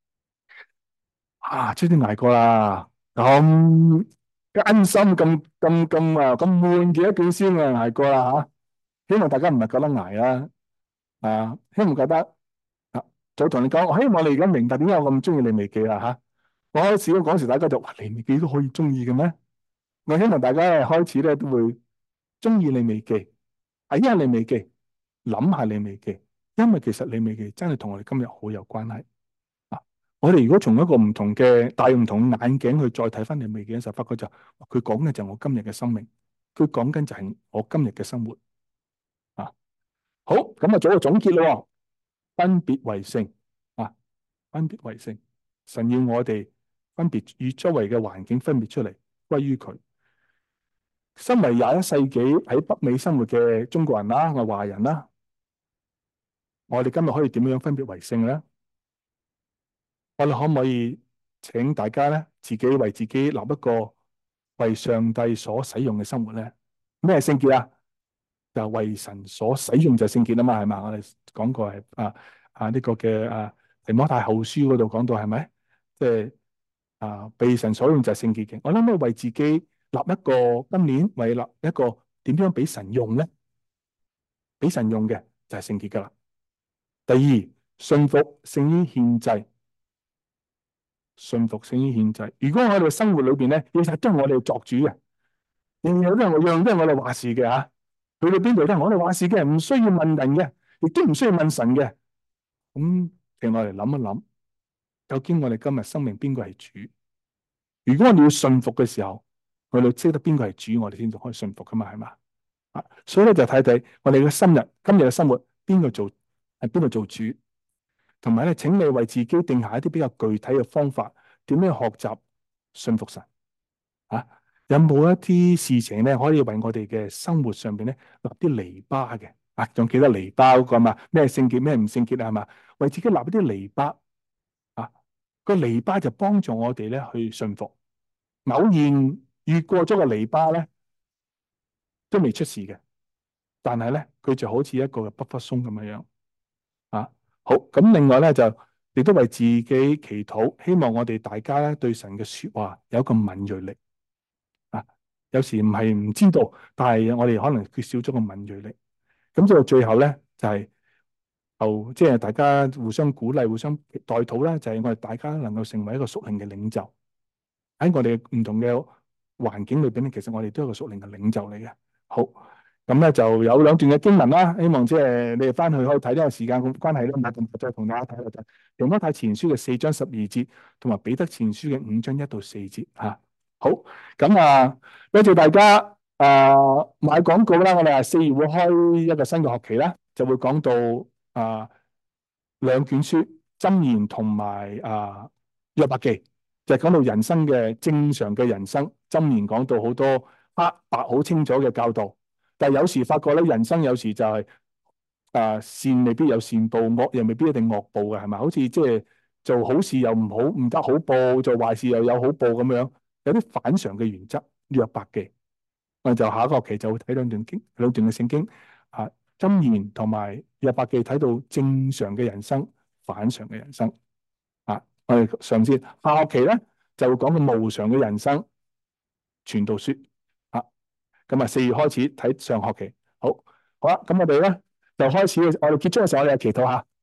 啊，終於捱過啦，咁艱辛、咁咁咁啊、咁悶嘅一段先啊，捱過啦吓。希望大家唔係覺得捱啦，啊，希望覺得啊，就同你講，我希望你而家明白點解我咁中意利未記啦吓。我開始嗰時，大家就話利未記都可以中意嘅咩？我希望大家咧開始咧都會中意利未記，睇下利未記，諗下利未記，因為其實利未記真係同我哋今日好有關係啊！我哋如果從一個唔同嘅戴唔同眼鏡去再睇翻利未記嘅時候，發覺就佢講嘅就係我今日嘅生命，佢講緊就係我今日嘅生活啊！好，咁啊做個總結咯，分別為聖啊，分別為聖，神要我哋分別與周圍嘅環境分別出嚟，歸於佢。身為廿一世紀喺北美生活嘅中國人啦，我華人啦，我哋今日可以點樣分別為聖咧？我哋可唔可以請大家咧自己為自己立一個為上帝所使用嘅生活咧？咩聖潔啊？就係為神所使用就聖潔啊嘛，係嘛？我哋講過係啊啊呢個嘅啊提摩太後書嗰度講到係咪？即係啊被神所用就係聖潔嘅。我諗咧為自己。立一個今年為立一個點樣俾神用咧？俾神用嘅就係聖潔噶啦。第二，信服勝於獻祭，信服勝於獻祭。如果我哋生活裏邊咧，其實都係我哋作主嘅，樣樣都係我樣都係我哋話事嘅吓。去到邊度都係我哋話事嘅，唔需要問人嘅，亦都唔需要問神嘅。咁停落嚟諗一諗，究竟我哋今日生命邊個係主？如果我哋要信服嘅時候，我哋識得邊個係主，我哋先至可以信服噶嘛，係嘛？啊，所以咧就睇睇我哋嘅今日今日嘅生活邊個做係邊個做主，同埋咧，請你為自己定下一啲比較具體嘅方法，點樣學習信服神啊？有冇一啲事情咧可以為我哋嘅生活上邊咧立啲籬笆嘅啊？仲記得籬笆嗰個嘛？咩聖潔咩唔聖潔啊？係嘛？為自己立一啲籬笆啊，個籬笆就幫助我哋咧去信服，偶然。越過咗個籬笆咧，都未出事嘅，但係咧，佢就好似一個嘅 buffer zone咁樣樣啊。好，咁另外咧就亦都為自己祈禱，希望我哋大家咧對神嘅說話有一個敏銳力啊。有時唔係唔知道，但係我哋可能缺少咗個敏銳力。咁到最後咧就係、是，就即係大家互相鼓勵、互相代禱啦，就係、是、我哋大家能夠成為一個屬靈嘅領袖喺我哋唔同嘅環境裏邊咧，其實我哋都係一個屬靈嘅領袖嚟嘅。好，咁咧就有兩段嘅經文啦，希望即係你哋翻去可以睇，呢個時間嘅關係咧，我再同大家睇下就提摩太前書嘅四章十二節，同埋彼得前書嘅五章一到四節吓。好，咁啊，多謝大家誒、呃、買廣告啦。我哋係四月會開一個新嘅學期啦，就會講到啊兩、呃、卷書箴言同埋啊約伯記。就係講到人生嘅正常嘅人生，箴言講到好多黑白好清楚嘅教導，但係有時發覺咧，人生有時就係、是、啊、呃、善未必有善報，惡又未必一定惡報嘅，係咪？好似即係做好事又唔好唔得好報，做壞事又有好報咁樣，有啲反常嘅原則。約伯記，我哋就下一個學期就會睇兩段經，兩段嘅聖經啊，箴言同埋約伯記睇到正常嘅人生，反常嘅人生。我哋嘗試下學期咧就會講個無常嘅人生傳道書啊，咁啊四月開始睇上學期，好好啦，咁我哋咧就開始，我哋結束嘅時候我哋就祈禱下。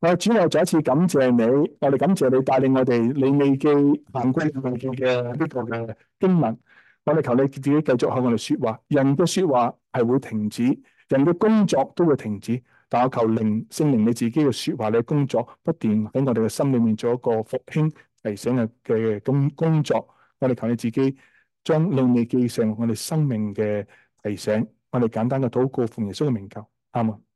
我主我再一次感謝你，我哋感謝你帶領我哋利未記行歸利未記嘅呢個嘅經文。我哋求你自己繼續向我哋說話，人嘅說話係會停止，人嘅工作都會停止。但我求靈聖靈你自己嘅說話，你嘅工作不斷喺我哋嘅心裏面做一個復興提醒嘅嘅工工作。我哋求你自己將利未記上我哋生命嘅提醒，我哋簡單嘅禱告奉耶穌嘅名求，阿門。